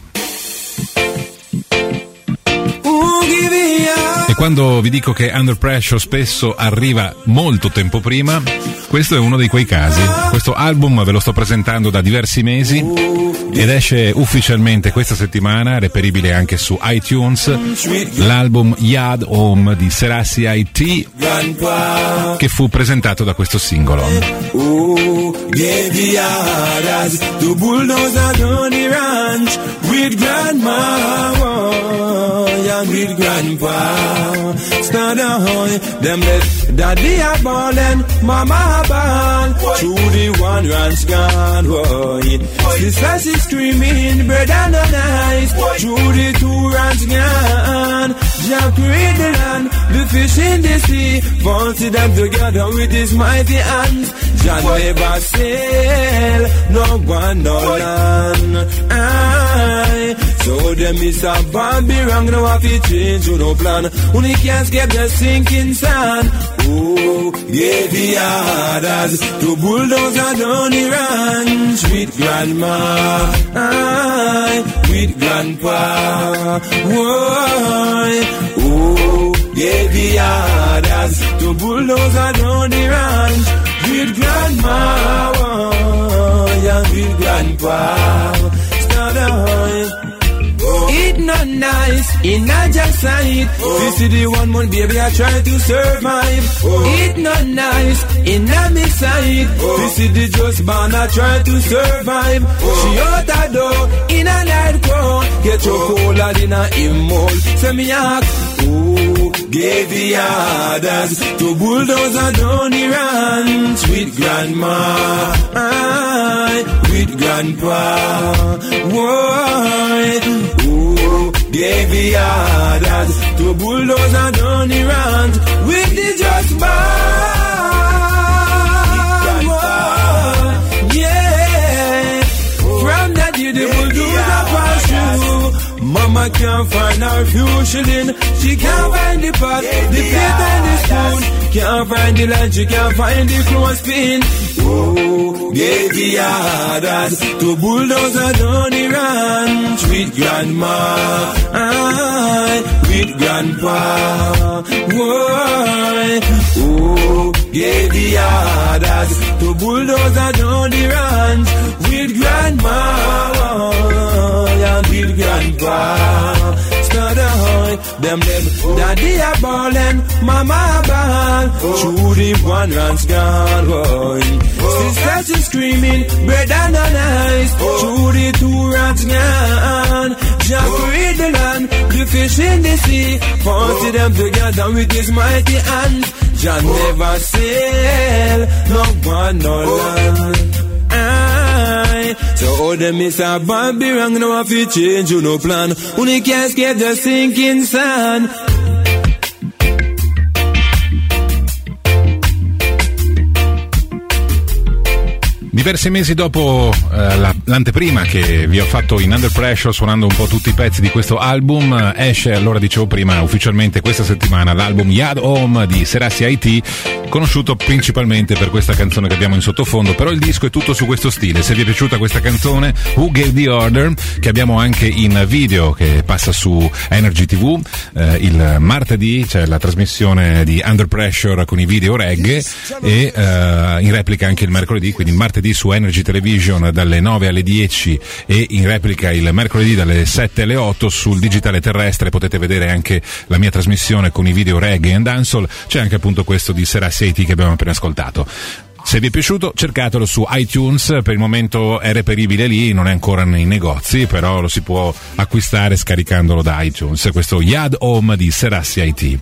S6: E quando vi dico che Under Pressure spesso arriva molto tempo prima, questo è uno di quei casi. Questo album ve lo sto presentando da diversi mesi ed esce ufficialmente questa settimana, reperibile anche su iTunes, l'album Yad Home di Serassi I T, che fu presentato da questo singolo.
S11: With grandpa, stand on them left. Daddy a ballin', mama a ball. Through the one ranch gone, boy. Sister she screaming, bread and a nice. Through the two ranch gone. Jack create the land, the fish in the sea. Vaulted them together with his mighty hands. John never sail, no one no land. Aye. So them is a Bobby wrong, no have to change, you no plan. Only can't escape the sinking sand. Oh, yeah, the others to bulldozer down the ranch with grandma, aye, with grandpa. Whoa, oh, yeah, the others to bulldozer down the ranch with grandma, oh, yeah, with grandpa. Start a it not nice, it not just sight. This is the one month baby I try to survive. It not nice, it not me sight. This is the just born I try to survive. She out the door in a night crown. Get your cola in a immol. Send me ask, oh, gave the others to bulldozer down the ranch with grandma, aye, with grandpa. Whoa. Gave the others to bulldozer down the ranch with the just man. Yeah, from that year the bulldozer pass through. Mama can't find her fusion. She can't find the pot, the plate and the spoon. Can't find the lunch, she can't find the clothespin. Oh, gave the others to bulldozer down the ranch with grandma, aye, with grandpa. Whoa, oh, gave the others to bulldozer down the ranch with grandma, and with grandpa. Start a hoy, them them, daddy a ballin', mama a ball. Through the one ranch gone, boy. Sister she screaming, bread and a nice. Through the two ranch gone. Jack create the land, the fish in the sea. Forty them together with his mighty hands. John never sail, no one no land. Aye. So all them is a Bobby wrong, no have to change, you no plan. Only can't escape the sinking sand.
S6: Diversi mesi dopo eh, la, l'anteprima che vi ho fatto in Under Pressure, suonando un po' tutti i pezzi di questo album, esce, allora dicevo prima, ufficialmente questa settimana l'album Yad Home di Serassi I T, conosciuto principalmente per questa canzone che abbiamo in sottofondo, però il disco è tutto su questo stile. Se vi è piaciuta questa canzone, Who Gave the Order, che abbiamo anche in video, che passa su Energy ti vu, eh, il martedì c'è la trasmissione di Under Pressure con i video reggae e eh, in replica anche il mercoledì, quindi il martedì su Energy Television dalle nove alle dieci e in replica il mercoledì dalle sette alle otto sul digitale terrestre. Potete vedere anche la mia trasmissione con i video reggae and dancehall. C'è anche appunto questo di Serassi I T che abbiamo appena ascoltato. Se vi è piaciuto, cercatelo su iTunes, per il momento è reperibile lì, non è ancora nei negozi, però lo si può acquistare scaricandolo da iTunes. Questo Yad Home di Serassi I T.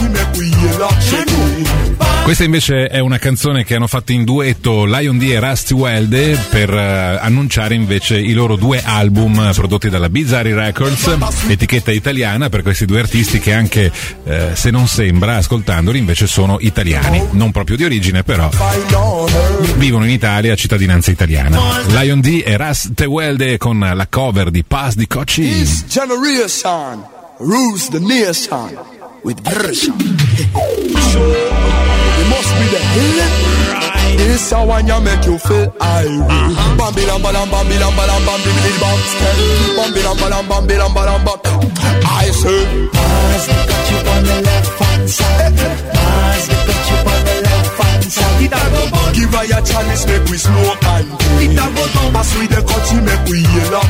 S6: Questa invece è una canzone che hanno fatto in duetto Lion D e Rusty Welde per uh, annunciare invece i loro due album prodotti dalla Bizzarri Records, etichetta italiana per questi due artisti che anche uh, se non sembra, ascoltandoli, invece sono italiani, non proprio di origine, però vivono in Italia, cittadinanza italiana. Lion D e Rusty Welde con la cover di Pass di Cochi.
S16: This generation rules the nation with version. It must be the hill
S14: This a one you make you feel irate. Bambilam balam bambilam balam bambilam bam scan. Bambilam balam bambilam balam bam. I say,
S8: Mars, they got you on the left hand side. Mars, they got you on the left hand side. It a go bun.
S14: Give her a chalice, make we smoke and drink.
S8: It a go down.
S14: Pass with the country, make we yell up.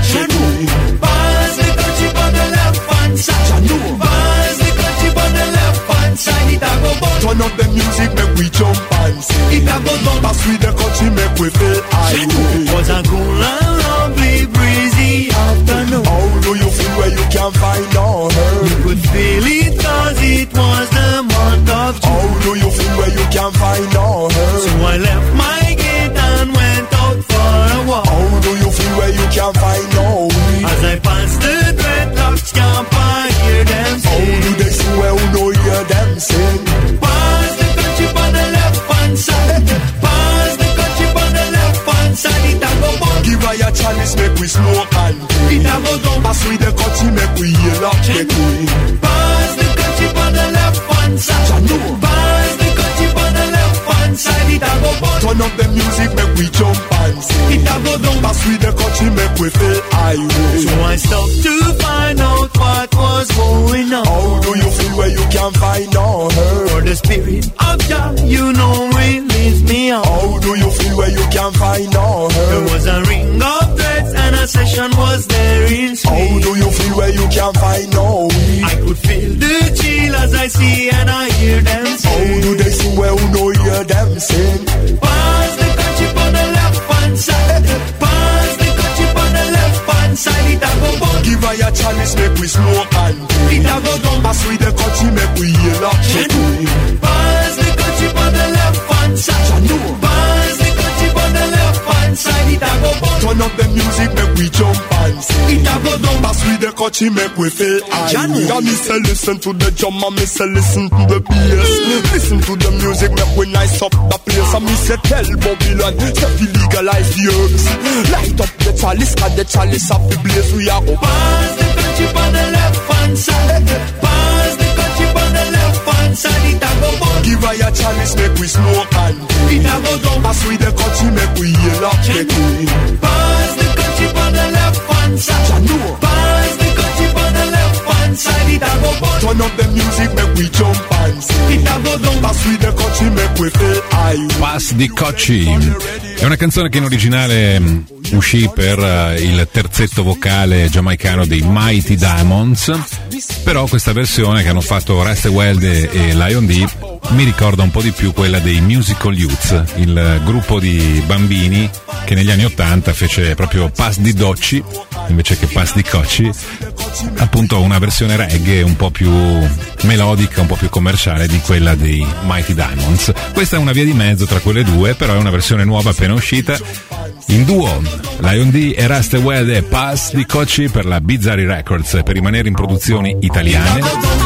S8: Mars, they got you on the left hand side. Mars, they got you on the left hand side. It a go bun.
S14: Turn up the music, make we jump and sing.
S8: It a go down.
S14: Pass with the country, make we feel irate.
S8: Was a cool and lovely breezy afternoon.
S14: How do you feel when you can't find no her?
S8: You could feel it cause it was the month of June.
S14: How do you feel when you can't find no her?
S8: So I left my gate and went out for a walk.
S14: How do you feel when you can't find no weed?
S8: As I passed the dreadlocks camp I hear them sing.
S14: How do they sing when you know hear them sing?
S8: Pass the country on the left hand side. Pass the country on the left hand side. It a go bun.
S14: Give her a chalice, make we smoke and drink.
S8: It a go down.
S14: Pass with the country, make we yell up, make we.
S8: Pass the country on the left hand side. Pass the country on the left hand side. It a go bun.
S14: Turn up the music, make we jump and sing.
S8: It a go down.
S14: Pass with the country, make we feel irate.
S8: So I stopped to find out what was going on.
S14: How do you feel when you can't find no her?
S8: For the spirit of Jah, you know it leads me on.
S14: How do you feel when you can't find no her?
S8: There was a ring of threads and a session was there in speed.
S14: How do you feel when you can't find no weed?
S8: I could feel the chill as I see and I hear them sing.
S14: How do they sing when you know hear them sing?
S8: Pass the country on the left hand side. Pass the country on the left hand side. It a go bun.
S14: Give her a chalice, make we smoke and drink.
S8: It a go down.
S14: Pass with the country, make we yell up, make we.
S8: Pass the country on the left hand side. Pass the country on the left hand side. It a go bun.
S14: Turn up the music, make we jump and sing.
S8: It a go down.
S14: Pass with the country, make we feel irate. And me say listen to the drum, and me say listen to the bass. Listen to the music, make we nice up the place. And me say tell Babylon, say we legalize the herbs. Light up the chalice, cause the chalice of the blaze we are go.
S8: Pass the country on the left hand side. Pass the country on the left hand side. It a go bun.
S14: Give her a chalice, make we smoke and drink.
S8: It a go down.
S14: Pass with the country, make we yell up, make we.
S8: Pass the country on the left hand side. Pass the country on the left hand side. It a go bun.
S14: Turn up the music, make we jump and sing.
S8: It a go down.
S14: Pass with the country, make we feel irate.
S6: Pass di Cocci è una canzone che in originale mh, uscì per uh, il terzetto vocale giamaicano dei Mighty Diamonds, però questa versione che hanno fatto Rasta Weld e, e Lion D mi ricorda un po' di più quella dei Musical Youths, il gruppo di bambini che negli anni ottanta fece proprio Pass di Docci invece che Pass di Cocci, appunto una versione reggae un po' più melodica, un po' più commerciale di quella dei Mighty Diamonds. Questa è una via di mezzo tra quelle due, però è una versione nuova appena uscita in duo Lion D e Rasta Weld e Pass di Cocci per la Bizzarri Records, per rimanere in produzioni italiane.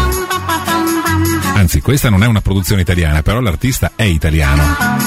S6: Anzi, questa non è una produzione italiana, però l'artista è italiano.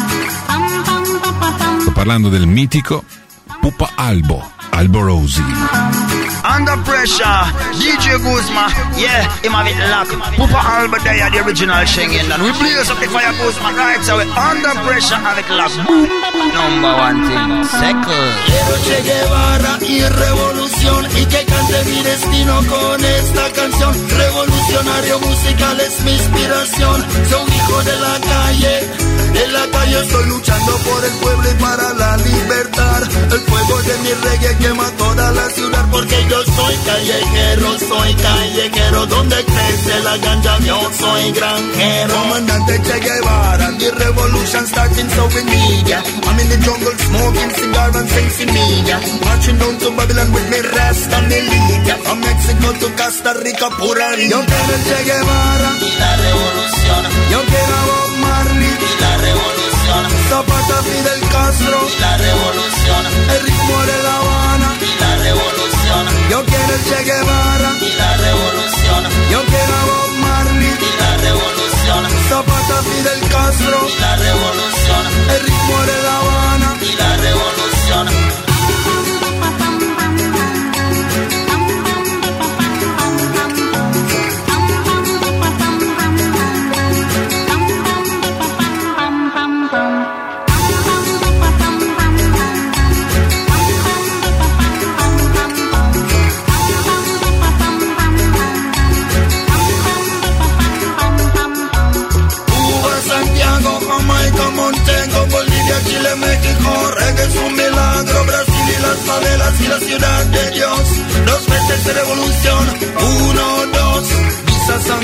S6: Sto parlando del mitico Pupa Albo, Albo Rosie.
S17: Under pressure, D J Guzma, yeah, him have it locked. Pupa Alba there, the original Schengen. And we blaze up the fire Guzma, right? So we under pressure, have it locked. Boom. Number one thing, second.
S8: Quiero Che Guevara y revolución y que cante mi destino con esta canción. Revolucionario musical es mi inspiración. Soy un hijo de la calle, de la calle estoy luchando por el pueblo y para la libertad. El fuego de mi reggae quema toda la ciudad porque yo soy callejero, soy callejero. Donde crece la ganja yo soy granjero. Comandante Che Guevara, the revolution starting so we need ya. I'm in the jungle smoking cigar and sensing media. Marching down to Babylon with me Rasta mi liga. From Mexico to Costa Rica, pura rica. Yo quiero el Che Guevara y la revolución. Yo quiero a Bob Marley y la revolución. Zapata, Fidel Castro y la revolución. El ritmo de La Habana y la revolución. Yo quiero el Che Guevara y la revolución. Yo quiero a Bob Marley y la revolución. Zapata, Fidel Castro y la revolución. El ritmo de La Habana y la revolución.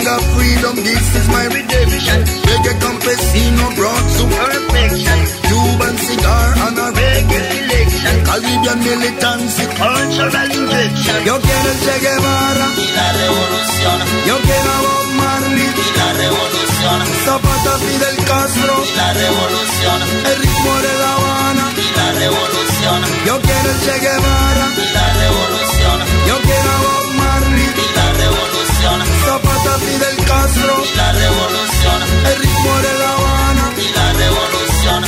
S2: of freedom, this is my redemption. Reggae campesino brought to perfection. Cuban cigar and a reggae selection. Caribbean militancy, cultural injection. Yo quiero el Che Guevara y la revolución. Yo quiero a Bob Marley y la revolución. Zapata, Fidel Castro y la revolución. El ritmo de La Habana y la revolución. Yo quiero el Che Guevara y la revolución. Yo quiero a Bob Marley y la revolución. Zapata, Fidel Castro y la revolución. El ritmo de La Habana y la revolución.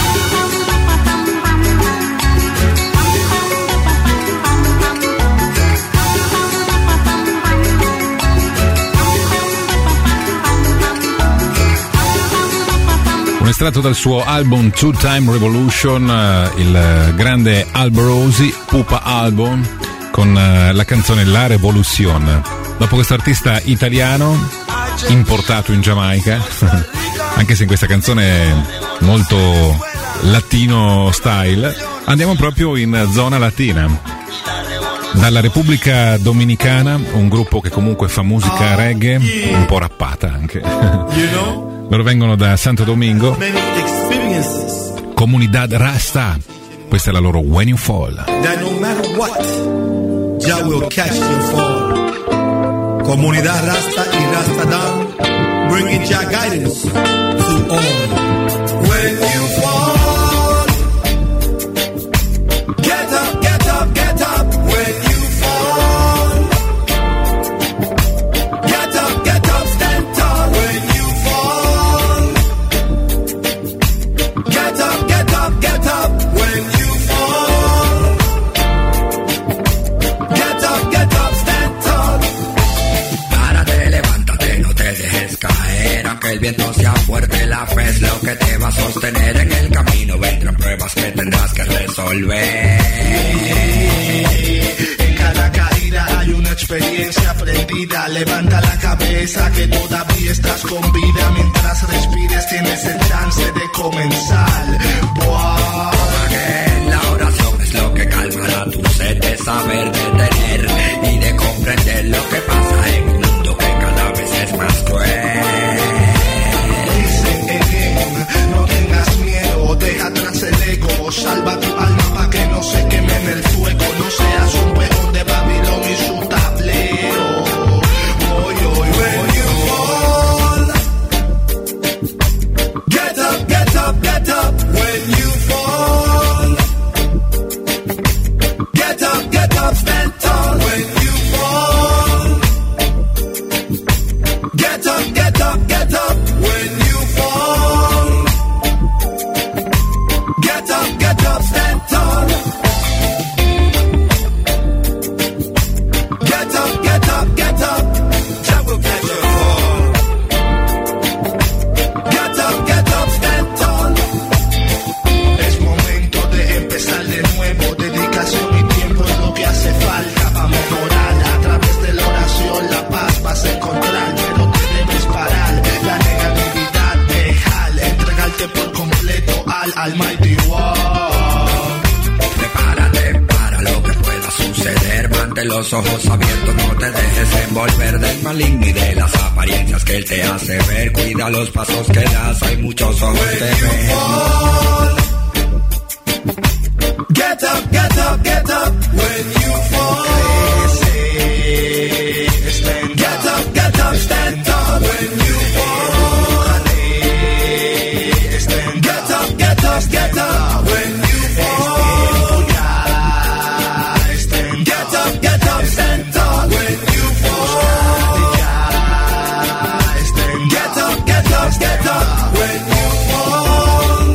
S6: Un estratto dal suo album Two Time Revolution, uh, il grande Albo Rosi, Pupa Albo, con uh, la canzone La Revolution. Dopo questo artista italiano, importato in Giamaica, anche se in questa canzone è molto latino style, andiamo proprio in zona latina. Dalla Repubblica Dominicana, un gruppo che comunque fa musica reggae, un po' rappata anche. Loro vengono da Santo Domingo, Comunidad Rasta. Questa è la loro When You Fall.
S18: That no matter what, Jah will catch you fall. Comunidad Rasta y Rastadam, bringing Jah guidance to all. When you fall, get up, get up, get up. When you fall, get up, get up, stand tall. When you fall, get up, get up, get up. When you fall, get up, get up, stand tall.
S19: Párate, levántate, no te dejes caer. Aunque el viento sea fuerte, la fe es lo que te va a sostener. En el camino vendrán pruebas que tendrás que resolver.
S18: En cada caída hay una experiencia aprendida. Levanta la cabeza que todavía estás con vida. Mientras respires tienes el chance de comenzar. Wow.
S19: La oración es lo que calmará tu sed de saber detener y de comprender lo que pasa en un mundo que cada vez es más cruel.
S18: Dicen again, no tengas miedo, deja atrás el ego, salva tu alma pa' que no se queme en el fuego. No seas un peón de Babilón y su tablero. Oy, oy, when you fall, get up, get up, get up. When you fall, get up, get up, stand tall. When you fall, get up, get up, get up. When you fall, get up, get up, stand tall. Get up, get up, get up. Jah will catch you fall. Get up, get up, stand tall. Es momento de empezar de nuevo. Dedicación y tiempo es lo que hace falta para mejorar. A través de la oración la paz vas a encontrar, pero te debes parar. La negatividad dejar, entregarte por completo al Almighty One.
S19: Prepárate para lo que pueda suceder. Mantén los ojos abiertos, no te dejes envolver del maligno y de las apariencias que él te hace ver. Cuida los pasos que das, hay muchos ojos que ven.
S18: Get up, get up, get up. When you fall, stand get up, get up, stand tall. When you fall, stand get up, get up, get up. When you fall, stand get up, get up, stand tall. When you fall, stand get up, get up, get up. When you fall,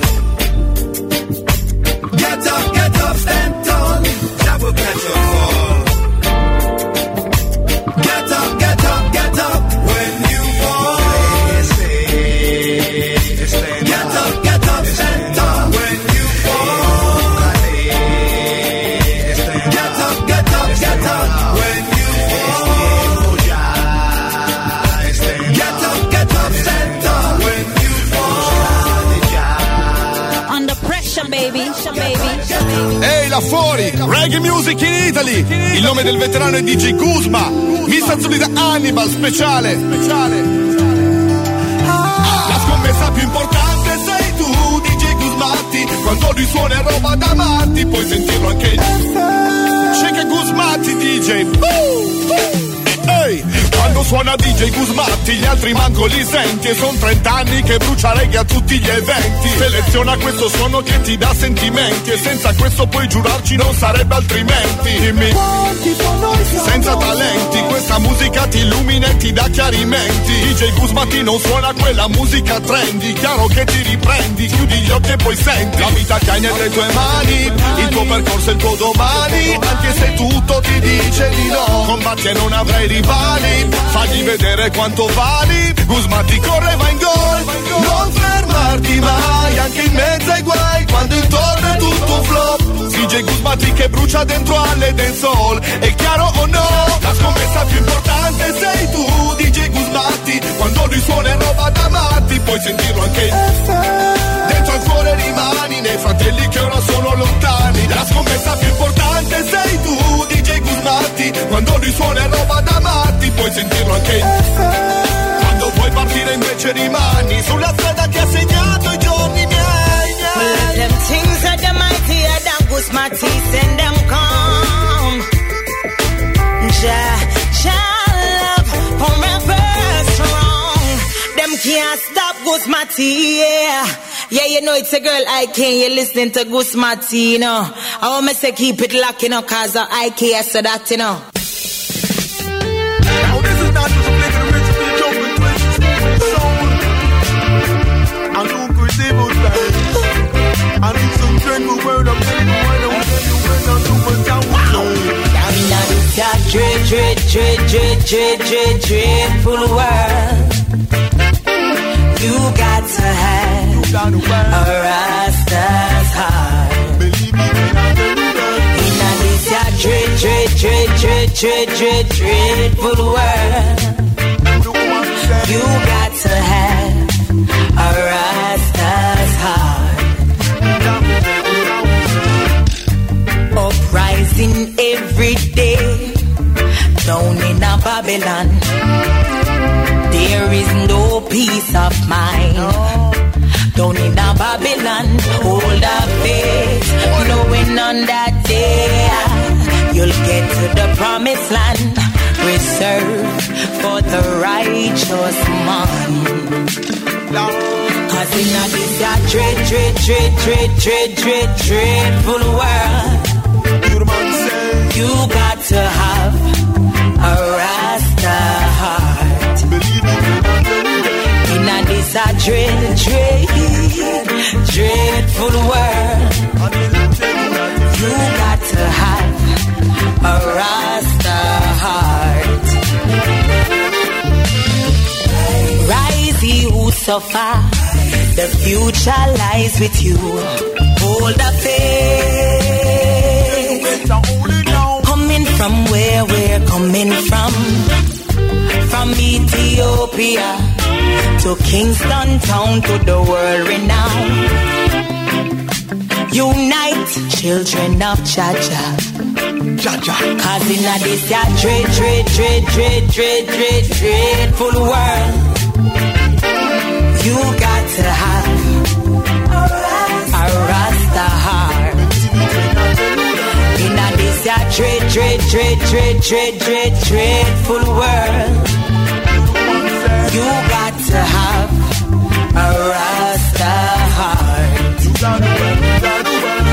S18: get up, get up, stand tall. That will catch you fall. Get up, get up, get up. When you fall.
S16: là fuori, Reggae Music in Italy. Il nome del veterano è D J Guzma. Mister Zulita Hannibal, speciale. La scommessa più importante sei tu, D J Guzmatti. Quando lui suona è roba da matti, puoi sentirlo anche in Shake Guzmatti D J. Boom, boom. Ehi, quando suona D J Guzmatti gli altri manco li senti. E son trent'anni che brucia reggae a tutti gli eventi. Seleziona questo suono che ti dà sentimenti. E senza questo puoi giurarci non sarebbe altrimenti. Dimmi, senza talenti questa musica ti illumina e ti dà chiarimenti. D J Guzmatti non suona quella musica trendy. Chiaro che ti riprendi, chiudi gli occhi e poi senti la vita che hai nelle tue mani, il tuo percorso e il tuo domani. Anche se tutto ti dice di no, combatti e non avrai rivali, fagli vedere quanto vali. Guzmatti correva in gol, non fermarti mai, anche in mezzo ai guai, quando intorno è tutto un flop. D J Guzmatti che brucia dentro alle dancehall, è chiaro o no? La scommessa più importante sei tu, D J Guzmatti. Quando lui suona è roba da matti, puoi sentirlo anche dentro al cuore rimani, nei fratelli che ora sono lontani. La scommessa più importante sei tu, D J Guzmatti. Quando lui suona è roba da matti, puoi sentirlo anche quando vuoi partire invece rimani sulla strada che ha segnato i giorni miei, miei.
S7: Them things are the mightier than Guzmatti, send them come. Jah, Jah love forever strong. Them can't stop Guzmatti, yeah. Yeah, you know it's a girl I K, you're listening to Guzmatti, you know. I want me to say keep it locked, you know, cause of I K, so that, you know.
S14: Now this is not just a flick of the rich for the joke and twist. Soul. I'm Lucas Evil Time. I need some dreadful word, I'm telling you what I'm telling you when I'm super down with you.
S7: Now we know this got dread, dread, dread, dread, dread, dread, dreadful world. You got to have a Rasta's heart. In a this ya dread, dread, dread, dread, dread, dread, dreadful world. You got to have a Rasta's heart. Uprising every day down in a Babylon. There is no peace of mind. Down in a Babylon, hold up faith, knowing on that day you'll get to the promised land, reserved for the righteous man. Cause in a this a dread, dread, dread, dread, dread, dread, dreadful world, you got to have a Rasta heart. In a this a dread, dread, dreadful world, you got to have a Rasta heart. Rise ye who suffer, the future lies with you. Hold the faith. Coming from where we're coming from, from Ethiopia to Kingston town to the world renowned. Unite, children of Jaja, Jaja. Cause in a this ya dread, dread, dread, dread, dread, dread, dreadful world, you got to have a Rasta heart. In a this ya dread, dread, dread, dread, dread, dread, dreadful world, you got to have a Rasta heart. You gotta work, you gotta work.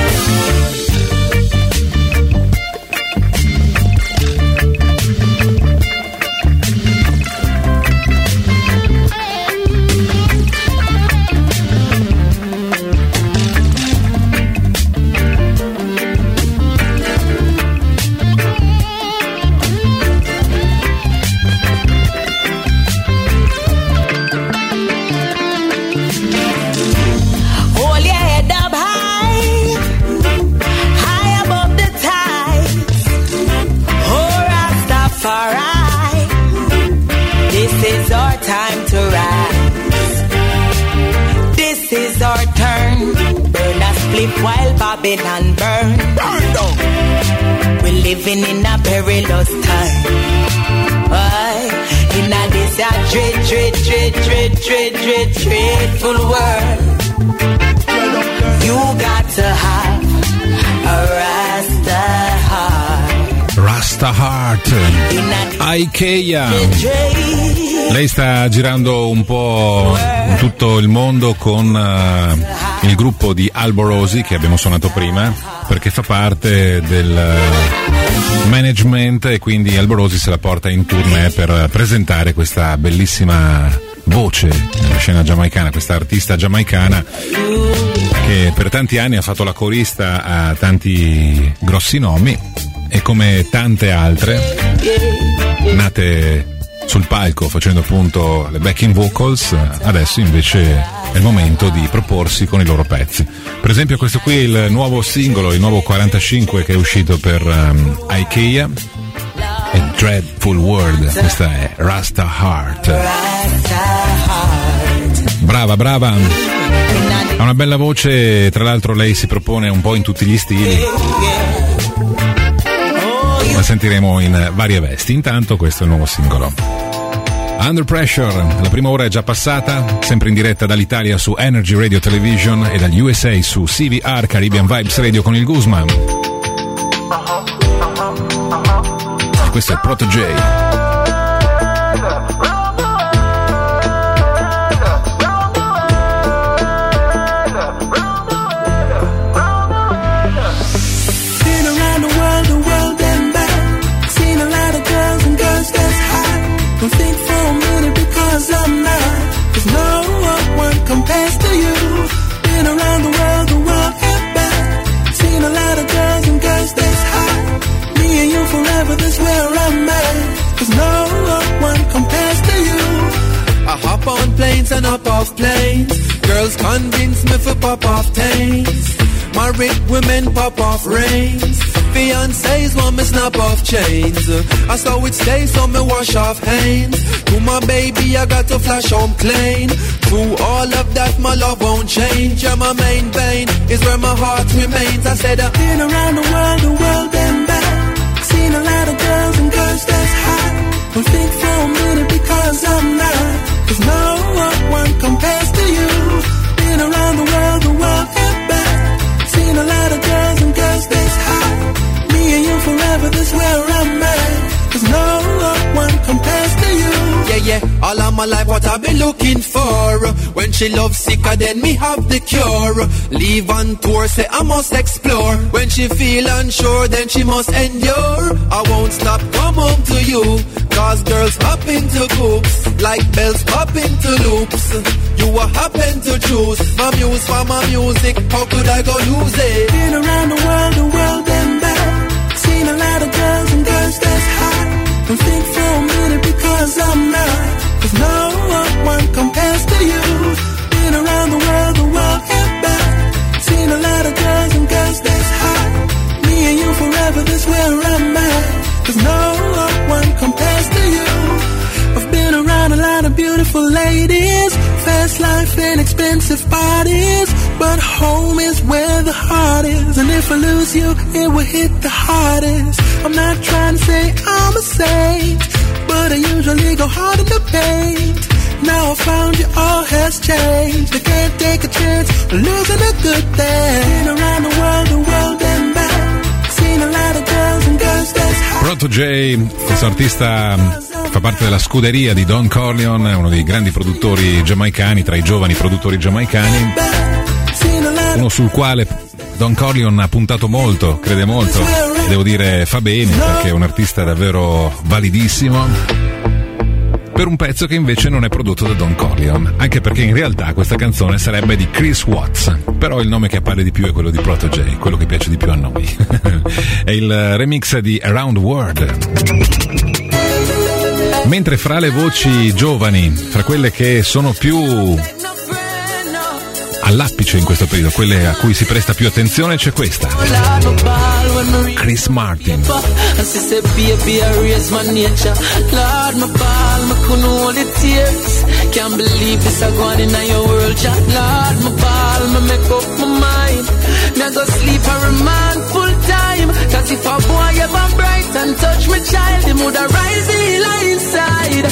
S7: spliff while Babylon burn. Burn down. We're living in a perilous time. Why? In a this a dread, dread, dread, dread, dread, dread, dreadful world. You got to have a Rasta heart.
S6: Rasta Heart. Ikeya. Lei sta girando un po' in tutto il mondo con uh, il gruppo di Alborosi che abbiamo suonato prima, perché fa parte del management e quindi Alborosi se la porta in tournée per presentare questa bellissima voce nella scena giamaicana, questa artista giamaicana che per tanti anni ha fatto la corista a tanti grossi nomi e come tante altre nate sul palco facendo appunto le backing vocals, adesso invece è il momento di proporsi con i loro pezzi. Per esempio questo qui è il nuovo singolo, il nuovo quarantacinque che è uscito per um, Ikeya, è Dreadful World, questa è Rasta Heart. Brava, brava, ha una bella voce, tra l'altro lei si propone un po' in tutti gli stili, la sentiremo in varie vesti. Intanto questo è il nuovo singolo Under Pressure. La prima ora è già passata, sempre in diretta dall'Italia su Energy Radio Television e dagli U S A su C V R Caribbean Vibes Radio con il Guzman. E questo è Proto J.
S11: Compares to you. Been around the world, the world and back. Seen a lot of girls and girls that's hot. Me and you forever, that's where I'm at. Cause no one compares to you. I hop on planes and hop off planes. Girls convince me for pop off tails. Married women pop off rings. Fiancés want me snap off chains. I saw it stay, so me wash off hands. To my baby, I got to flash home clean. Through all of that, my love won't change. Yeah, my main vein is where my heart remains. I said I've been around the world, the world and back. Seen a lot of girls and girls that's hot. Don't think for a minute because I'm not. Cause no one compares to you. Been around the world, the world and back. Seen a lot of girls and girls that's hot. Me and you forever, that's where I'm at. Cause no one compares to you. Yeah, yeah, all of my life what I've been looking for. When she loves sicker, then me have the cure. Leave on tour, say I must explore. When she feel unsure, then she must endure. I won't stop, come home to you. Cause girls hop into groups, like bells pop into loops. You will happen to choose my muse for my music. How could I go lose it? Been around the world, the world and back. Seen a lot of girls and girls that's hot. Don't think for a minute because I'm not. Cause no one compares to you. Been around the world, the world and back. Seen a lot of girls and girls that's hot. Me and you forever, that's where I'm at. Cause no one compares to you. I've been around a lot of beautiful ladies. Fast life and expensive parties. But home is where the heart is. And if I lose you, it will hit the hardest. I'm not trying to say I'm a saint, but I usually go hard in the paint. Now I found you, all has changed. I can't take a chance of losing a good thing. Been around the world, the world and back. Seen a lot of girls and girls that's hot.
S6: Proto J, questo artista fa parte della scuderia di Don Corleone, uno dei grandi produttori giamaicani, tra i giovani produttori giamaicani, uno sul quale Don Corleone ha puntato molto, crede molto, e devo dire fa bene, perché è un artista davvero validissimo, per un pezzo che invece non è prodotto da Don Corleone, anche perché in realtà questa canzone sarebbe di Chris Watts, però il nome che appare di più è quello di Proto J, quello che piace di più a noi. È il remix di Around the World. Mentre fra le voci giovani, fra quelle che sono più all'appice in questo periodo, quelle a cui si presta più attenzione, c'è questa, Chris Martin.
S11: go sleep and remand full time. Cause if a boy ever bright and touch my child, him woulda rise the healer inside.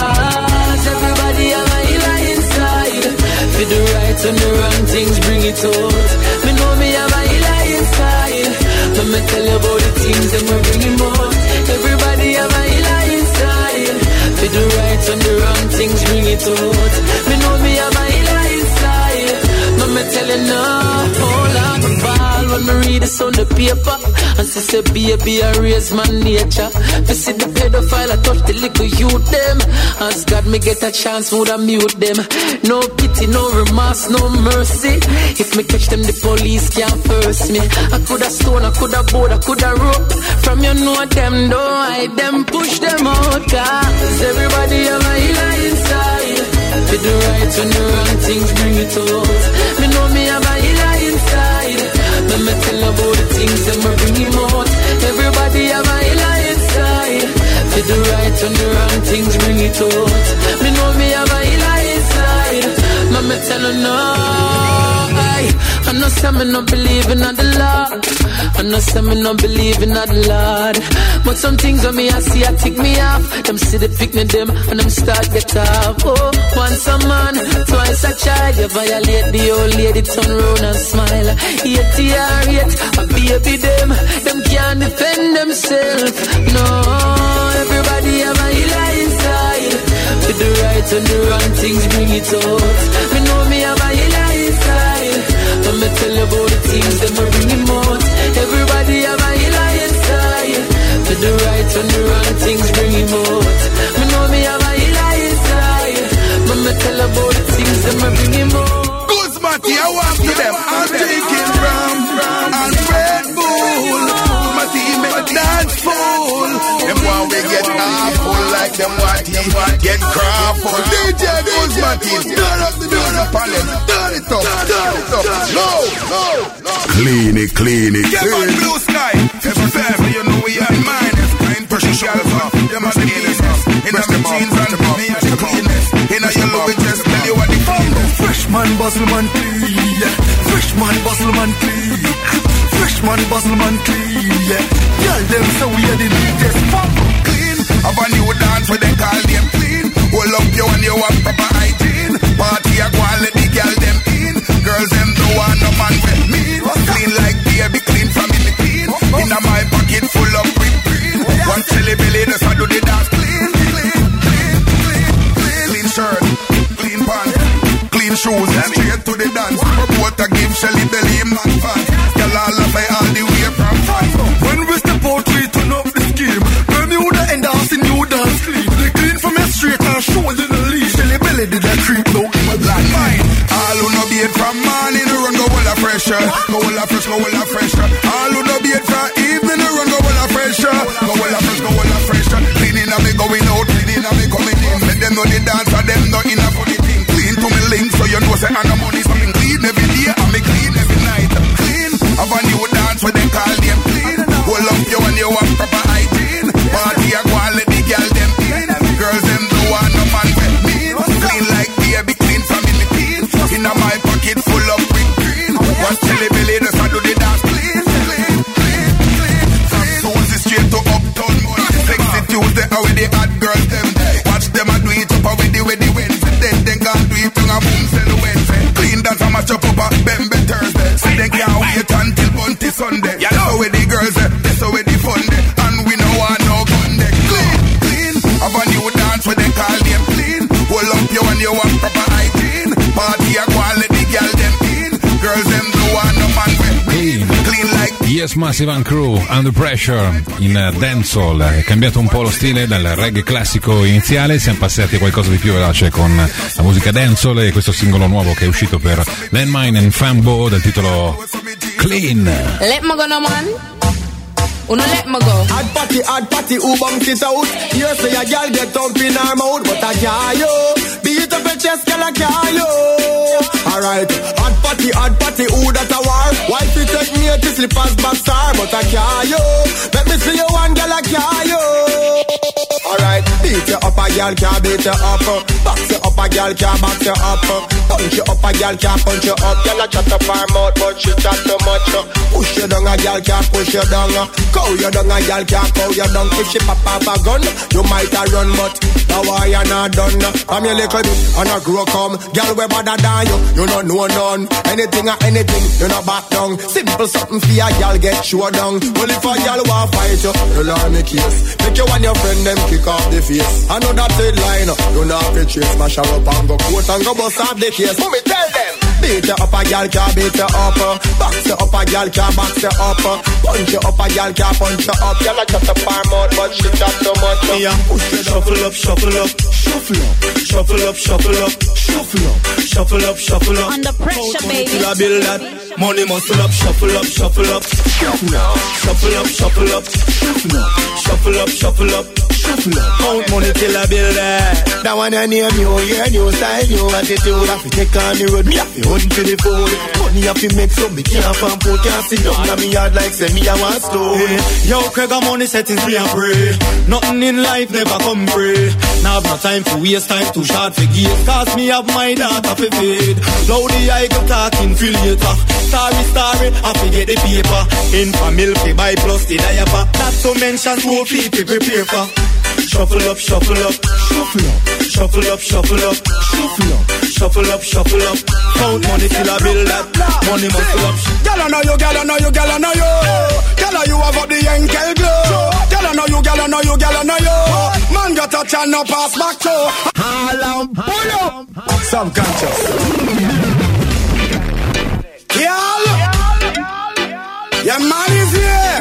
S11: Cause everybody have a healer inside. For the right and the wrong things, bring it out. Me know me have a healer inside. Let me tell you about the things that we bring him out. Everybody have a healer inside. For the right and the wrong things, bring it out. Me know me have a healer inside. Let me tell you now, hold on the ball when me read this on the paper. And she say, baby, I raise my nature. Me see the pedophile, I touch the little youth them. As God me get a chance, would I mute them. No pity, no remorse, no mercy. If me catch them, the police can't first me. I coulda stone, I coulda board, I coulda rope. From you know them, don't hide them, push them out. Cause everybody have a healer inside. For the right and the wrong things, bring it out. Me know me have a healer inside. Let me tell about the things that me bring him out. Everybody have a healer inside. For the right and the wrong things, bring it out. Me know me have a healer inside. Let me tell you now. I know some me no believe in the Lord. I know some me no believe in the Lord. But some things when me I see I tick me off. Them see the picnic them and them start get off. Oh, once a man, twice a child. You violate the old lady, turn round and smile. eighty or eight, a baby them. Them can't defend themselves. No, everybody have a healer inside. With the right and the wrong things, bring it out. Me know me have a healer inside. Let me tell you about the things that me bring him out. Everybody have a healer inside. For the right and the wrong things, bring him out. Me know me have a healer inside. Let me tell you about the things that me bring him out.
S14: Guzmati, I walk to them. I'm drinking rum and Red Bull. My team make a dance full. Them want we get awful like them want to get crowdful. D J Guzmati, turn up the music panel. Turn it up, turn it up. No, no, no. Clean it, clean it. Get on blue sky. Every family, you know we are minus. Nine pressure shells off. Them are the illness. In the jeans and me are the cleanest. In a yellow we just tell you what the fun. Freshman, Bustleman, clean. Freshman, Bustleman, clean. Freshman, Bustleman, clean. Tell them so we are the neatest fun. Clean. Have a new dance where they call them clean. Hold up you and you have proper hygiene. Party a go and let the girl them in. Girls them no want no man with me. Clean like baby, clean from in the clean. In a my pocket full of green green. One silly belly just a do the dance clean. Clean, clean, clean, clean. Clean shirt, clean pants, clean shoes. Straight to the dance. What a give Shelly belly man fat. Girl all of I all the way from fat. When we step out we turn up the scheme. Bermuda end off in new dance clean. They clean from your straight and shoulder the lead. Shelly belly did that creep no in my black mind. All who no beat from morning run go all a fresher. Go all a fresh, go all a fresher. All who no beat from evening run go all a fresher. Go all a fresh, go all a fresher. Cleaning and me going out, cleaning and me coming in. Let them know the dance and them not in a funny thing. Clean to me link so you know say I no money something clean every day and me clean every night. Clean, have a new dance where they call them clean. Hold up you and you have proper hygiene. Party a go and let the girl them in. Girls them do want no man with me. Clean like baby, clean from in the clean. In a my pocket full of green green. One chili belly just a do the dance clean, clean, clean, clean. From Susie straight to Uptown Mall. Sexy Tuesday how with the hot girls them. Watch them a do it up with the with the Wednesday. Then they can't do it on a boom cell Wednesday. Clean dance and match up up a Bembe Thursday. So they can't wait until Bunty Sunday. Yeah, that's how with the girls there. That's how with the fun day. And we no want no gun day. Clean, clean. Have a new dance where they call them clean. Hold up you and you want proper hygiene. Party a go and let the girl them in. Girls them no want no man with clean. Clean like
S6: Yes Massive and Crew, Under Pressure in dancehall. È cambiato un po' lo stile dal reggae classico iniziale, siamo passati a qualcosa di più veloce con la musica dancehall e questo singolo nuovo che è uscito per Landmine and Fambo dal titolo Clean.
S5: Let me go no man. Uno let me go.
S10: Hard party, hard party, who bumps it out? You say a girl get up in her mouth, but I can't yo. Beat up your chest, girl, I can't yo. Alright, hard party, hard party, who that a war? Why you take me to slippers back star, but I can't yo. Let me see you one girl, I can't yo. Alright, Beat you up, a girl can't beat you up. Box you up, a girl can't box you up. Punch you up, a girl can't punch you up. Girl a chat up her mouth, but she chat too much. Push you down, a girl can't push you down. Cow you down, a girl can't cow you down. If she pop up a gun, you might a run, but now why you not done? I'm your little bit and a grow come. Girl we better than you, you don't know none. Anything or anything, you not back down. Simple something for a girl get show down. Well if a girl want fight you, you learn me case. Make you and your friend them kick off the face. I know that deadline, you not have to chase. Mash her up and go coat and go bust off the case. Let me tell them. Beat you up, a girl can't beat you up. Box you up, a girl can't box you up. Punch you up, a girl can't punch you up. Girl a chat up her mouth, but she chat too much.
S18: Yeah, push you, shuffle up, shuffle up, shuffle up, shuffle up, shuffle up, shuffle up, shuffle up, shuffle up.
S5: Under pressure, baby.
S18: Till I build that money muscle up, shuffle up, shuffle up, shuffle up, shuffle up, shuffle up, shuffle up, shuffle up, shuffle up, shuffle up. Count money till I build that.
S10: That one I name you, yeah, new style, new attitude. Have to take on the road, me have to hunt for the food. Money have to make some, me can't find food, can't sit down. Now me hard like say me I want stone.
S18: Hey, yo, Craig, I'm money settings, me a pray. Nothing in life never come free. Now have no time for waste time, too short for give. Cause me have my data for fade. Loudy I go talking for later. Starry, starry, I forget the paper. In for milk, buy plus the diaper. Not to mention two feet to prepare for. Shuffle up, shuffle up, shuffle up, shuffle up, shuffle up, shuffle up, shuffle up, shuffle up. Count money till I build that money muscle up.
S10: Girl I know you, girl I know you, girl I know you. Girl I you have up the ankle glow. Girl I know you, girl I know you, girl I know you. Man got touch and no pass back to. All pull up. Subconscious. Girl, your man is here.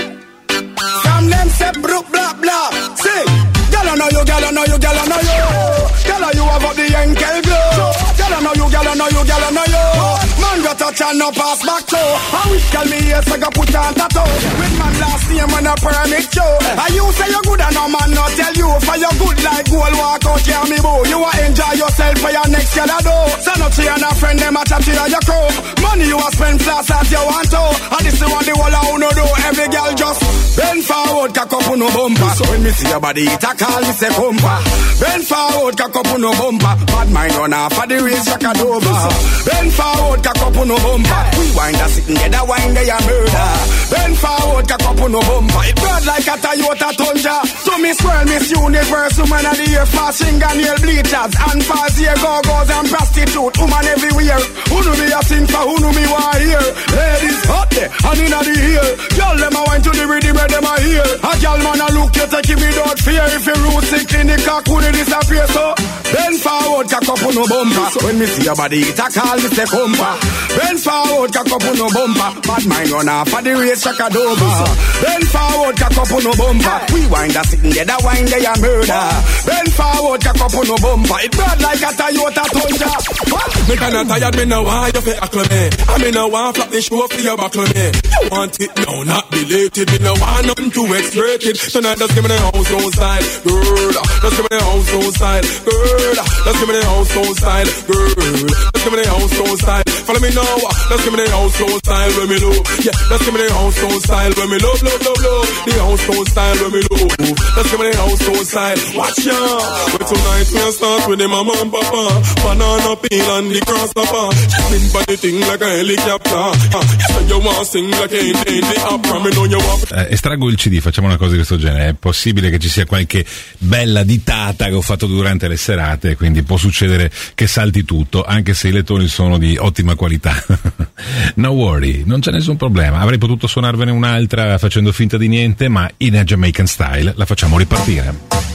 S10: From them say brook blah blah. Say, girl I know you, girl I know you, girl I know you. Girl I you have up the ankle glow. Girl I know you, girl I know you, girl I know you. Man got touch and no pass back to. I wish girl me yes I got put on tattoo. With man last name when I permit you. I you say you good and no man not tell you. For you good like gold walk out here me boo. You want enjoy yourself for your next girl I do. So no to you and a friend them a chat to you your crew. Money you a spend plus as you want to. And this is what the whole of uno do. Every girl just bend forward, cock up on no bumper. So when me see your body it a call me say bumper. Bend forward, cock up on no bumper. Bad mind run off for the race you can over. Bend forward, cock up on no bumper. We wind a sitting get a wind they a murder. Bend forward, cock up on no bumper. It burn like a Toyota Tundra. So Miss World, Miss Universe, woman of the year, fast fingernail bleachers, and fast ear go-go's and prostitute, woman everywhere. Who know me a sing for, who know me want hear? Ladies hot there, and inna the ear. Girl them a wine to the rhythm, them a hear. A girl man a look you take it without fear. If you root sick in the cock, would it disappear? So bend forward, cock up on no bumper. So when me see your body, it a call me say bumper. Bend forward, cock up on no bumper. Bad mind run off for the race, shaka dover. Bend forward, cock up on no bumper. We wind a sitting there, that wind they a murder. Bend forward, cock up on no bumper. It burn like a Toyota Tundra.
S14: Me kinda tired, me now want you fi acclaim me. I me now want flap the show for your back me. You want it now, not belated. Me now want nothing too X-rated. Tonight just give me the house no style, girl. Just give me the house no style, girl. Just give me the house no style, girl. Just give me the house no style. Follow me now. Just give me the house no style when me love. Yeah, just give me the house no style when me love, love, love, love. The house no style when me love. Just give me the house no style. Watch ya. But tonight we start with the mama and papa. Banana peel and the grasshopper. Just spin by the thing like a helicopter. You say you want sing like a in the opera. Me know you want.
S6: Eh, estraggo il C D, facciamo una cosa di questo genere. È possibile che ci sia qualche bella ditata che ho fatto durante le serate, quindi può succedere che salti tutto, anche se i lettoni sono di ottima qualità. No worry, non c'è nessun problema. Avrei potuto suonarvene un'altra facendo finta di niente, ma in a Jamaican style la facciamo ripartire.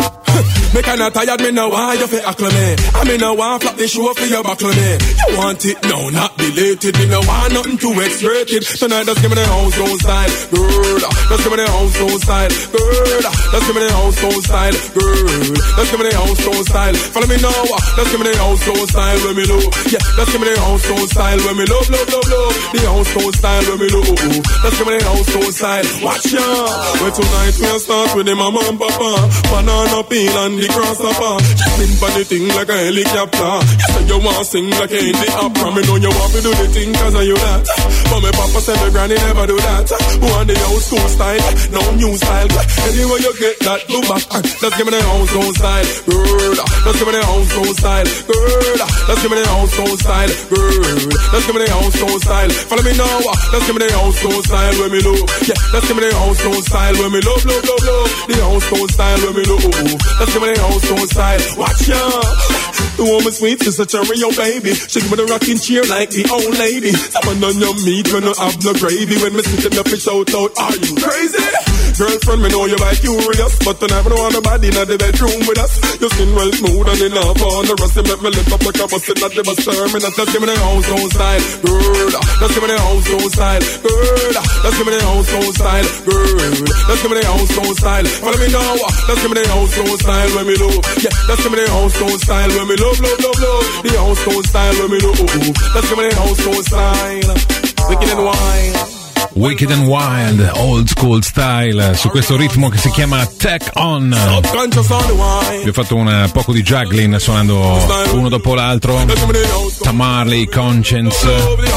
S14: Me kinda tired, me now want you fi acclaim me. I me now want flap the show for your back me. You want it now, not belated. Me now want nothing too X-rated. Tonight just give me the house no style, girl. Just give me the house no style, girl. Just give me the house no style, girl. Just give me the house no style. Follow me now. Just give me the house no style when me love. Yeah, just give me the house no style when me love, love, love, love. The house no style when me love. Just give me the house no style. Watch ya. Well tonight we start with the mama and papa. Banana peel
S1: wheel and the grasshopper. She spin for the thing like a helicopter. You say you want sing like a indie opera. Me know you want to do the thing cause of you that. But my papa said my granny never do that. Want the old school style, no new style. Anyway you get that, go back. Let's give me the old school style, girl. Let's give me the old school style, girl. Let's give me the old school style, girl. Let's give me the old school style. Follow me now. Let's give me the old school style when me love. Yeah, let's give me the old school style when me love, love, love, love. The old school style when me love. Let's give me the old school style. Watch ya. The woman sweet is a cherry, baby. She give me the rocking chair like the old lady. Someone on your meat when you have no gravy. When me sitting up and shout out, are you crazy? Girlfriend, me know you like curious, but I never want nobody in the bedroom with us. Your skin well smooth and enough on the rust. You make me lift up like a bus in the bus terminal. Let's give me the old school style, girl. Let's give me the old school style, girl. Let's give me the old school style, girl. Let's give me the old school style. Follow me now. Let's give me the old school style when we love. Yeah, let's give me the old school style when we love, love, love, love. The old school style when we love. Let's give me the old school style. Wicked and wild.
S6: Wicked and Wild, Old School Style, su questo ritmo che si chiama Tech On. Vi ho fatto un poco di juggling suonando uno dopo l'altro. Tamarley, Conscience,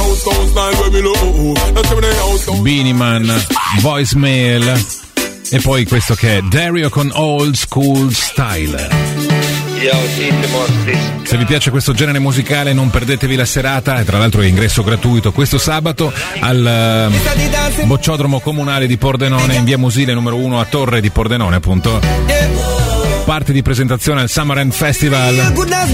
S6: Beenie Man, Voicemail e poi questo che è Dario con Old School Style. Se vi piace questo genere musicale non perdetevi la serata, e tra l'altro è ingresso gratuito questo sabato al uh, Bocciodromo Comunale di Pordenone in via Musile numero uno a Torre di Pordenone, appunto. Parte di presentazione al Summer End Festival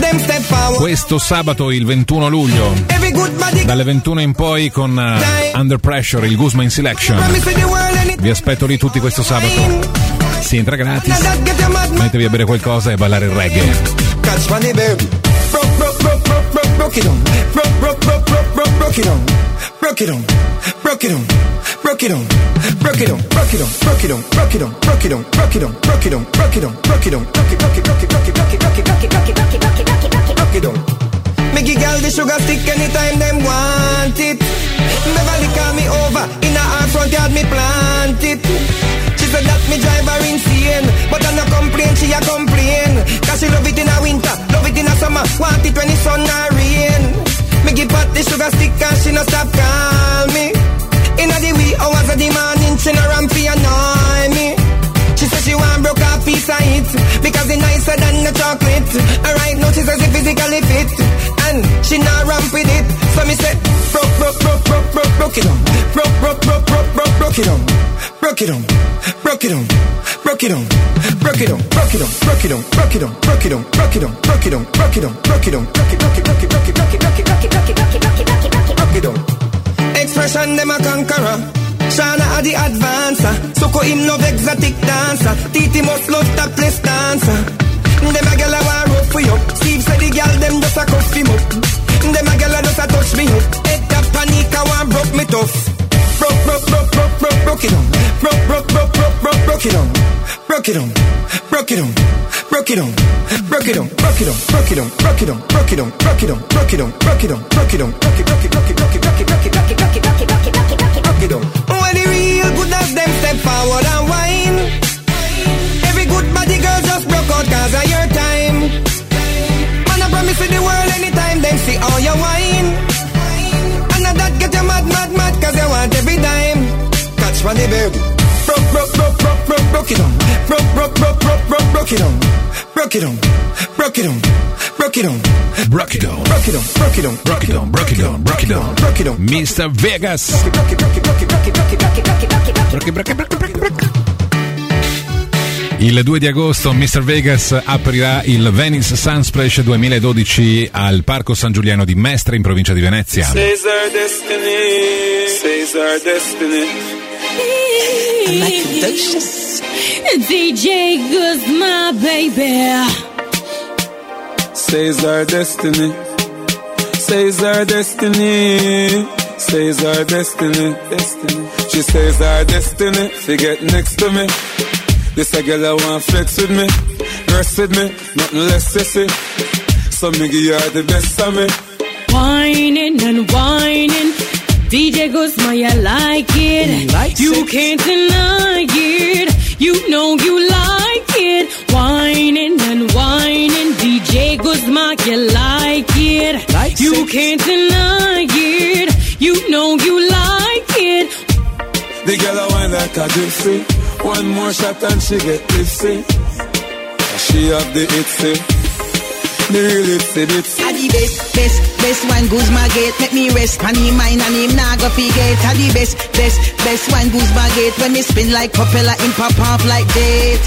S6: questo sabato il ventuno luglio dalle ventuno in poi con uh, Under Pressure, il Guzma in Selection. Vi aspetto lì tutti questo sabato. Si entra gratis, mettevi a bere qualcosa e ballare il reggae.
S8: Catch money, baby. Broke, broke, broke, broke, broke, broke it on. Broke, broke, broke, broke, broke, broke it on. Broke it on. Broke it on. Broke it on. Broke it on. Broke it on. Broke it on. Broke it on. Broke it on. Broke it on. Broke it on. Broke it on. Broke it on. Broke it, broke it, broke it, broke it, broke it, broke it, broke it, broke it, broke it, broke it, broke it, broke it, broke it on. Make it girl the sugar stick anytime them want it. Beverly call me over in her front yard me plant it. She said that me drive her insane, but I no complain, she a complain. Cause she love it in a winter, love it in a summer, want it when it's sun or rain. Me give her the sugar stick and she no stop call me. In a the wee hours of the morning, she no rampy annoy me. She said she want broke a piece of it, because it's nicer than the chocolate. Alright, now she says she physically fit, and she not ramp with it. So me say, broke, broke, broke, broke, broke, broke it on. Broke, broke, broke, broke, broke, broke it on. Broke it on, broke it on, broke it on, broke it on, broke it on, broke it on, broke it on, broke it on, broke it on, broke it on, broke it on, broke it on, broke it, broke it, broke it, broke it, broke it, broke it, broke it, broke it, broke it, broke it, broke it, broke it, broke it on. Expression them a conqueror. Shana a the advancer. Soko him no exotic dancer. Titi must love topless dancer. Them a gyal a want rope for you. Steve said the gyal them just a cuff him up. Them a gyal a just a touch me up. Head a panic a want broke me tough. Broke, broke, broke, broke, broke, broke it on. Broke, broke, broke, broke, broke, broke it on. Broke it on, broke it on, broke it on, broke it on, broke it on, broke it on, broke it on, broke it on, broke it on, broke it on, broke it on, broke it on, broke it, broke it, broke it, broke it, broke it, broke it, broke it, broke it, broke it, broke it, broke it, broke it, broke it on. When the real good as them step forward and whine. Every good body girl just broke out cause of your time. Man, I promise you the world anytime them see all your wine. And that get you mad, mad, mad cause you want every dime. Catch money, baby. Broke, broke, broke, broke, broke, broke it on. Broke, broke, broke, broke, broke, broke it on. Broke it on, broke it on, broke it on,
S6: broke it on,
S8: broke it on, broke it on,
S6: broke it on, broke it on, broke it on,
S8: broke it on,
S6: mister Vegas.
S8: Broke it, broke it, broke it, broke it, broke it, broke it, broke it, broke it,
S6: broke it, broke it, broke it, broke it, broke it. Il due di agosto mister Vegas aprirà il Venice Sunsplash duemiladodici al Parco San Giuliano di Mestre in provincia di Venezia.
S11: Says our destiny, says our destiny.
S5: I like delicious. D J Guzma, baby.
S11: Says our destiny, says our destiny, says our destiny, destiny. She says our destiny, she get next to me. This a girl I want flex with me, rest with me, nothing less sissy. So me give you the best of me.
S5: Whining and whining, D J Guzma, you like it.
S4: Like
S5: you
S4: sex.
S5: can't deny it. You know you like it. Whining whining and whining. D J Guzma, you like it. Like you six. Can't deny it. You know you like it.
S10: The girl I wine like a gypsy. One more shot and she get tipsy. She have the itsy. The real itsy bitsy.
S20: A the best, best, best one Guzma get. Make me rest on him mind and him nah go forget. A the best, best, best one Guzma get. When me spin like propeller, him pop off like that.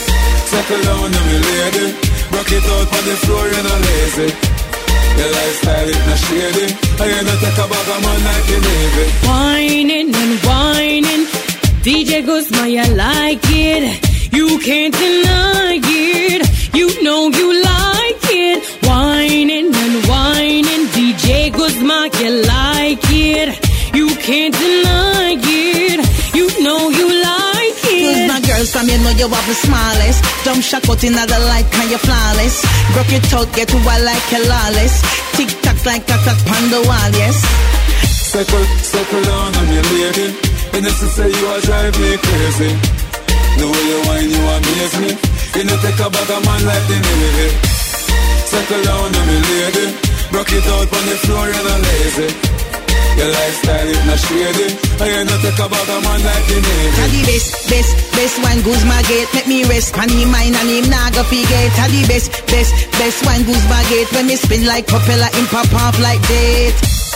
S10: Settle down on me lady. Rock it out on the floor, you're not lazy. Your lifestyle is not shady. I ain't not take a bag of man like the Navy.
S5: Whining and whining. D J Guzma, you like it. You can't deny it. You know you like it. Whining and whining. D J Guzma, you like it. You can't deny it. You know you like it.
S20: Guzma girls from you know you have the smallest. Dumb shot out in the light and you're flawless. Broke your throat, get wild like a lawless. Tick tock like a clock on the wall, yes.
S10: Circle, circle down on your lady. And this to say you are drive me crazy. The way you whine, you amaze me. You know take a bag of man like the Navy. Circle down on me lady. Rock it out on the floor, you're not lazy. Your lifestyle is not shady. I ain't not take a bag of man like the Navy.
S20: A the best, best, best one Guzma get. Make me rest on him mind and him nah go forget. A the best, best, best one Guzma get. When me spin like propeller, him pop off like that.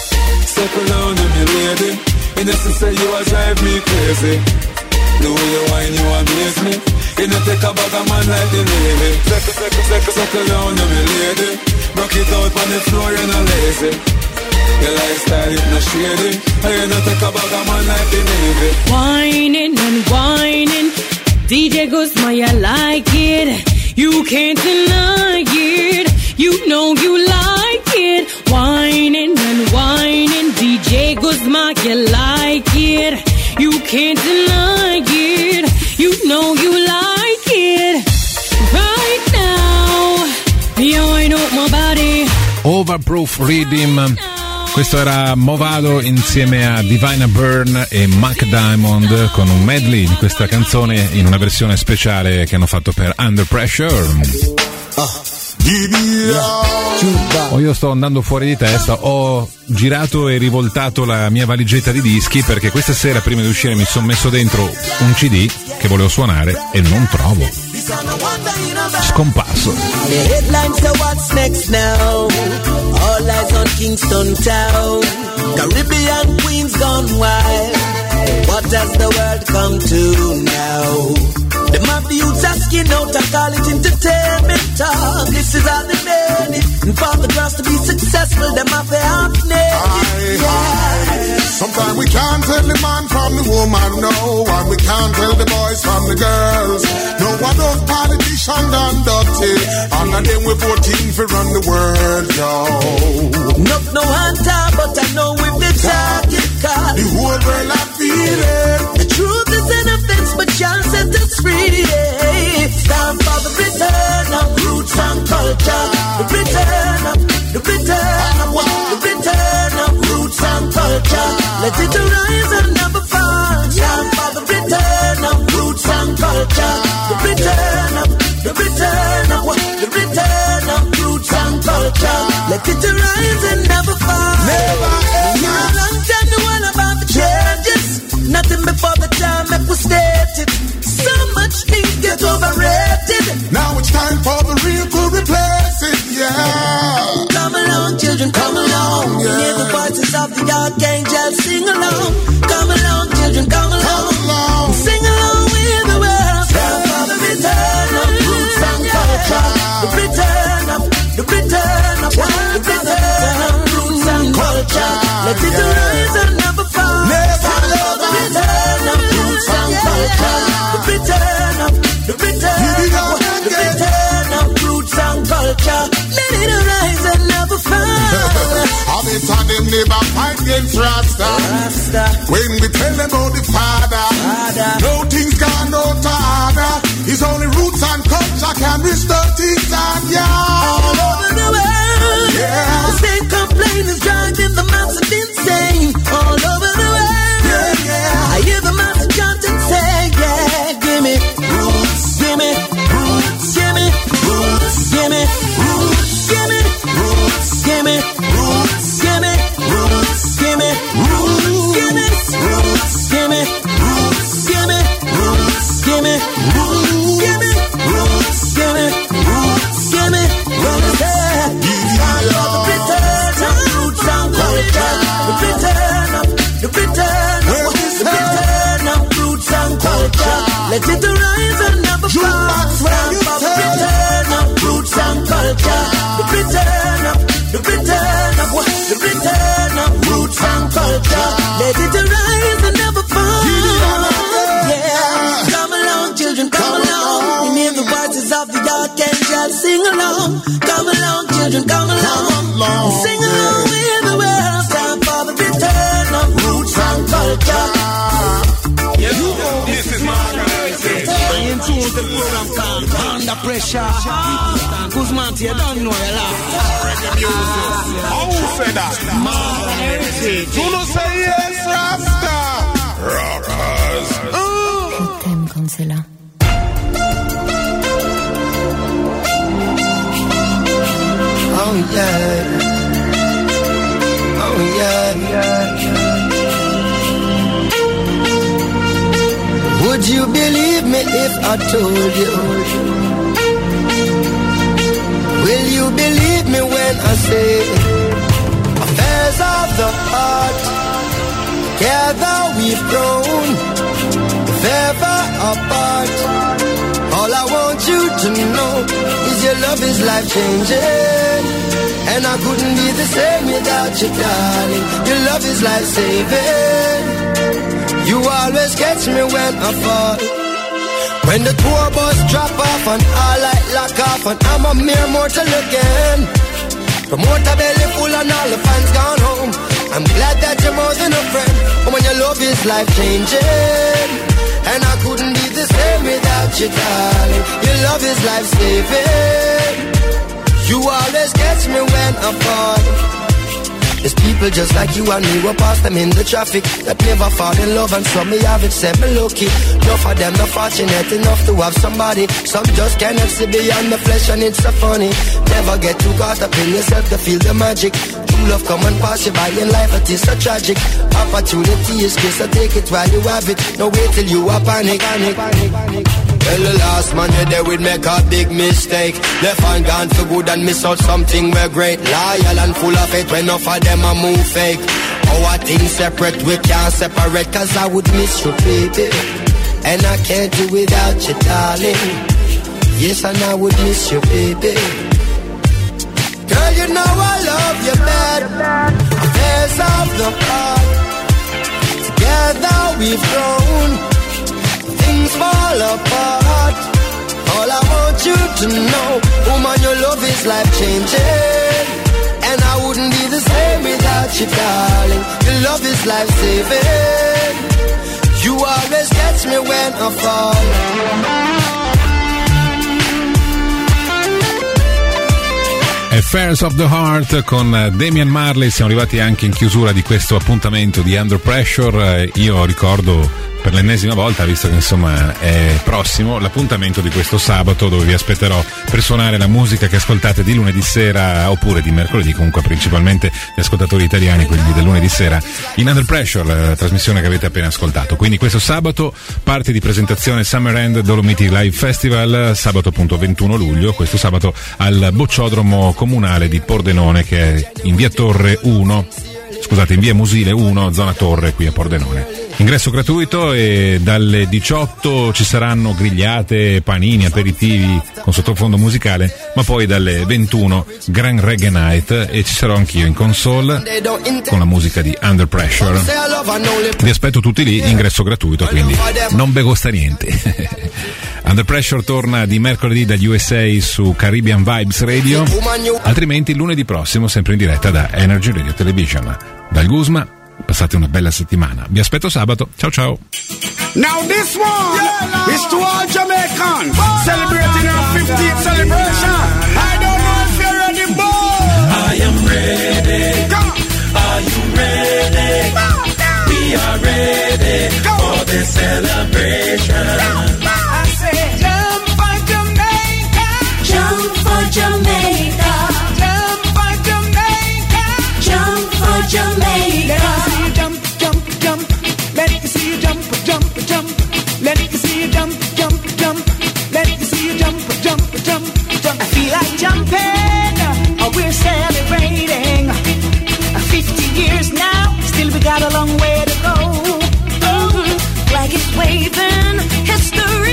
S10: Circle down on me lady. And this to say you are drive me crazy. The way you whine, you amaze me. You know take a bag of man like the Navy. Circle, circle, circle, circle down on me lady. Rock it out on the floor, you're not lazy. Your lifestyle is not shady. I ain't not take a bag of man like the Navy.
S5: Whining and whining. D J Guzma, you like it. You can't deny it. You know you like it. Whining and whining. D J Guzma, you like it. You can't deny it. You know you like it. Right now, you wind up my body.
S6: Overproof Rhythm. Questo era Movado insieme a Divina Byrne e Mac Diamond con un medley di questa canzone in una versione speciale che hanno fatto per Under Pressure. Oh, io sto andando fuori di testa, ho girato e rivoltato la mia valigetta di dischi perché questa sera prima di uscire mi sono messo dentro un C D che volevo suonare e non trovo. Scomparso.
S8: The headlines say what's next now. All eyes on Kingston Town. Caribbean queens gone wild. What has the world come to now? The mafia youths asking out to call it entertainment talk. This is all they need. And for the girls to be successful, the mafia half naked. Yeah.
S14: Sometimes we can't tell the man from the woman, no. And we can't tell the boys from the girls. No one of politicians done dirty. And of them we're voting for run the world, yo.
S8: Not no hunter, but I know we've been target caught.
S14: The whole world I feel it.
S8: The truth is an offense, but y'all set us free. It's time for the return of roots and culture. The return of, the return of, the return of roots and culture. Let it arise and never fall. Time for the return of roots and culture. The return of, the return of, the return of roots and culture. Let it arise and never fall.
S14: Never ever.
S8: A long time to all about the changes. Nothing before the time that was stated. So much things get overrated.
S14: Now it's time for the real to replace it, yeah.
S8: Come along, children, come along. Yeah. Hear the voices of the archangels sing along. Come along, children, come along.
S14: Come along.
S8: Sing along with the world. Time for the return of roots and culture. The return of, the return of, the return of roots and culture. Let it arise and never fall.
S14: Never, never.
S8: The return of roots and culture. The return of, the return of, the return of roots and culture. Let it arise and never fall.
S14: All the time them never fight against Rasta.
S8: Rasta.
S14: When we tell them about the Father,
S8: Father.
S14: No things gone out to order. It's only roots and culture can restore things and yeah.
S8: All over the world.
S14: Yeah.
S8: The same complaint is driving the masses insane. All over the world.
S14: Yeah, yeah.
S8: I hear the masses chant and say, yeah, give me roots, give me roots, give me Let it rise and never fall. Stand for the return of roots and culture. The return of, the return of what? The return of roots and culture. Let it rise and never fall. Yeah, come along, children, come along. We name the voices of the archangel. Sing along, come along, children, come along. Sing along with the world. Time for the return of roots and culture.
S16: Yes, this is Margaret.
S8: I am tuned to the program called Under Pressure. Guzman, you don't know your laugh.
S16: How say that?
S8: Margaret.
S16: Do not say yes, Rasta. Rockers.
S21: Je t'aime quand c'est là.
S8: Oh yeah. Oh yeah. yeah, yeah. Would you believe me if I told you? Will you believe me when I say affairs of the heart? Together we've grown, if ever apart. All I want you to know is your love is life changing, and I couldn't be the same without you, darling. Your love is life saving. You always catch me when I fall. When the tour bus drop off and all light lock off, and I'm a mere mortal again. Promoter belly full and all the fans gone home. I'm glad that you're more than a friend. But when your love is life changing, and I couldn't be the same without you, darling. Your love is life saving. You always catch me when I fall. There's people just like you and me, we pass them in the traffic, that never fall in love, and some me have it, said me lucky. Enough of them not fortunate enough to have somebody. Some just cannot see beyond the flesh, and it's so funny. Never get too caught up in yourself to feel the magic. True love come and pass you by in life, it is so tragic. Opportunity is kiss, so take it while you have it. No wait till you are panic, panic, panic, panic. Well, the last man you there would make a big mistake. Left and gone for good and miss out something we're great. Loyal and full of faith when enough of them a move fake. Our things separate, we can't separate, cause I would miss you, baby. And I can't do without you, darling. Yes, and I would miss you, baby. Girl, you know I love you bad. Affairs of the heart. Together we've grown. Things fall apart. All I want you to know, woman, your love is life changing, and I wouldn't be the same without you, darling. Your love is life saving. You always catch me when I fall.
S6: Affairs of the Heart con Damian Marley. Siamo arrivati anche in chiusura di questo appuntamento di Under Pressure. Io ricordo per l'ennesima volta, visto che insomma è prossimo, l'appuntamento di questo sabato, dove vi aspetterò per suonare la musica che ascoltate di lunedì sera oppure di mercoledì, comunque principalmente gli ascoltatori italiani, quelli del lunedì sera, in Under Pressure, la trasmissione che avete appena ascoltato. Quindi questo sabato parte di presentazione Summer End Dolomiti Live Festival, sabato appunto ventuno luglio, questo sabato al Bocciodromo Comunale di Pordenone, che è in via Torre uno, scusate, in via Musile uno, zona Torre, qui a Pordenone. Ingresso gratuito, e dalle diciotto ci saranno grigliate, panini, aperitivi con sottofondo musicale, ma poi dalle ventuno Grand Reggae Night, e ci sarò anch'io in console con la musica di Under Pressure. Vi aspetto tutti lì, ingresso gratuito, quindi non ve costa niente. Under Pressure torna di mercoledì dagli U S A su Caribbean Vibes Radio, altrimenti lunedì prossimo sempre in diretta da Energy Radio Television. Dal Guzma, passate una bella settimana. Vi aspetto sabato. Ciao ciao.
S10: Now this one yeah, is to all Jamaicans celebrating our fifteenth celebration. I don't know if you're ready, boy.
S22: I am ready.
S10: Go.
S22: Are you ready? We are ready Go. For the celebration.
S11: I say jump for Jamaica.
S22: Jump for Jamaica.
S11: Jump for Jamaica.
S22: Jump for Jamaica.
S11: Let me see you jump, jump, jump. Let me see you jump, jump, jump. Let me see you jump, jump, jump, jump. I feel like jumping. Oh, we're celebrating. Fifty years now, still we got a long way to go. Oh, flag is waving, history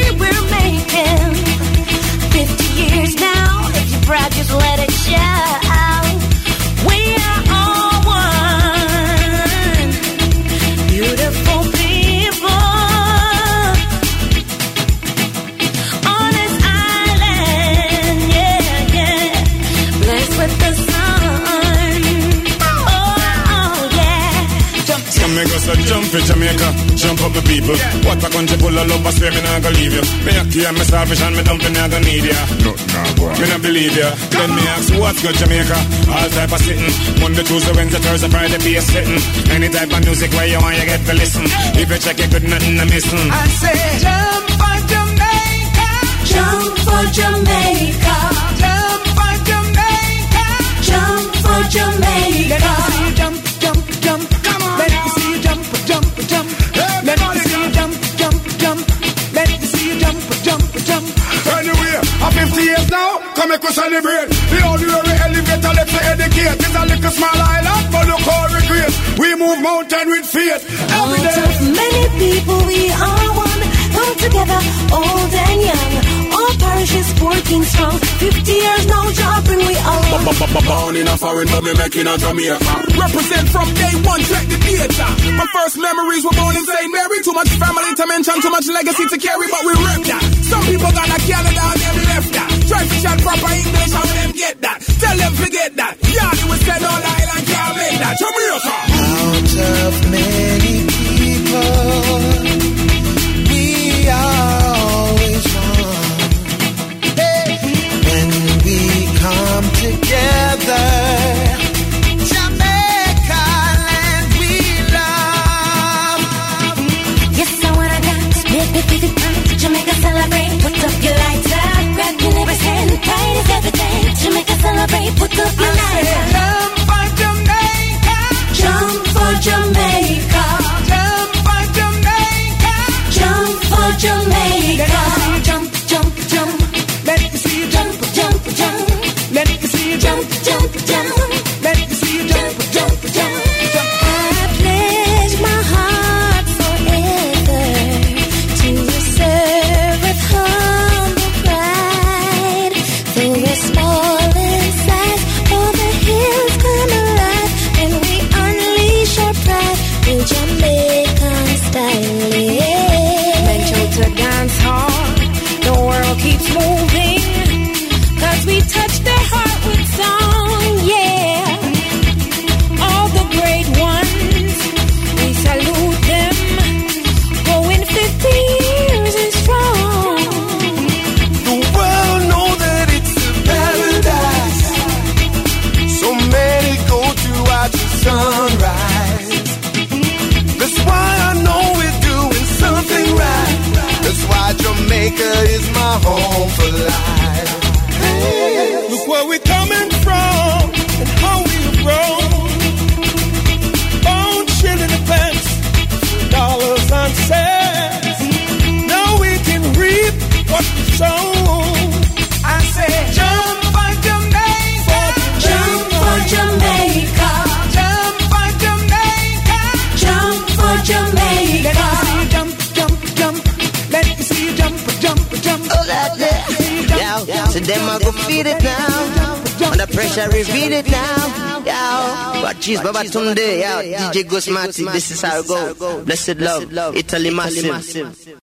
S1: me go so jump for Jamaica, jump up the people. What a country full of love, I swear me not gonna leave you. Me a key and me selfish and me dumping, not gonna need ya. No, no, boy. Me not believe ya. Then me ask what's good Jamaica. All type of sitting. Monday, Tuesday, Wednesday, Thursday, Friday, be a sitting. Any type of music where you want, you get to listen. If you check it good, nothing to missing.
S22: I say jump for Jamaica, jump for Jamaica, jump for Jamaica, jump for Jamaica. Let me see you jump, jump, jump. Come on, let me see you jump, jump, jump. Let me see you jump, jump, jump. Let me see you jump, jump, jump.
S10: Anyway, I'm fifty years now, come make us celebrate. The only way we elevate, let's educate. It's a little small island, but look how we create. We move mountain with faith. Every day.
S22: Out of many people, we are one. Come together, old and young. All parishes working strong. Fifty years now, job bring we all.
S1: Born in a foreign, but me making a Jamaica.
S3: Represent from day one, check the theater. My first memories were born in Saint Mary. Too much family to mention, too much legacy to carry, but we rep that. Some people got a Canada and them left that. Try to chat proper English, how them get that? Tell them forget that. Yeah, they will send all the island can't make that. Jamaica.
S7: Out of many people, we are always one. Hey. When we come together, Jamaica land we love.
S22: Yes, I wanna dance, make me feel it. Jamaica celebrate, put up your lights up. Grab your neighbor's hand, pride is everything. Jamaica celebrate, put up your lights up. Jump for Jamaica, jump for Jamaica, jump for Jamaica, jump for Jamaica. Jump, jump, jump.
S3: Let me see you jump,
S22: jump, jump.
S3: Let me see you jump,
S22: jump, jump.
S3: Let me see you jump, jump, jump.
S22: I pledge my heart forever to serve with humble pride. Though we're small in size, all the hills come alive, and we unleash our pride in Jamaican style. Yeah.
S5: Venture to dance hall, the world keeps moving, 'cause we touch their heart with song, yeah. All the great ones, we salute them, going fifty years and strong.
S7: The world know that it's a paradise. So many go to watch the sunrise. That's why I know we're doing something right. That's why Jamaica is my home for life. Hey.
S3: Look where we're coming from and how we've grown. Bone chilling the pants, dollars and cents. Now we can reap what we've sown.
S22: I say jump for Jamaica, jump for Jamaica, jump for Jamaica, jump for Jamaica.
S3: Jump, jump, jump. Let me see you jump, jump, jump.
S7: Oh, that there. Yo, so them I go feed it now. Under pressure, reveal it now. Yo, but cheese, Baba Tunde, yo, D J Gusmati, this is how it go. Blessed love, Italy massive.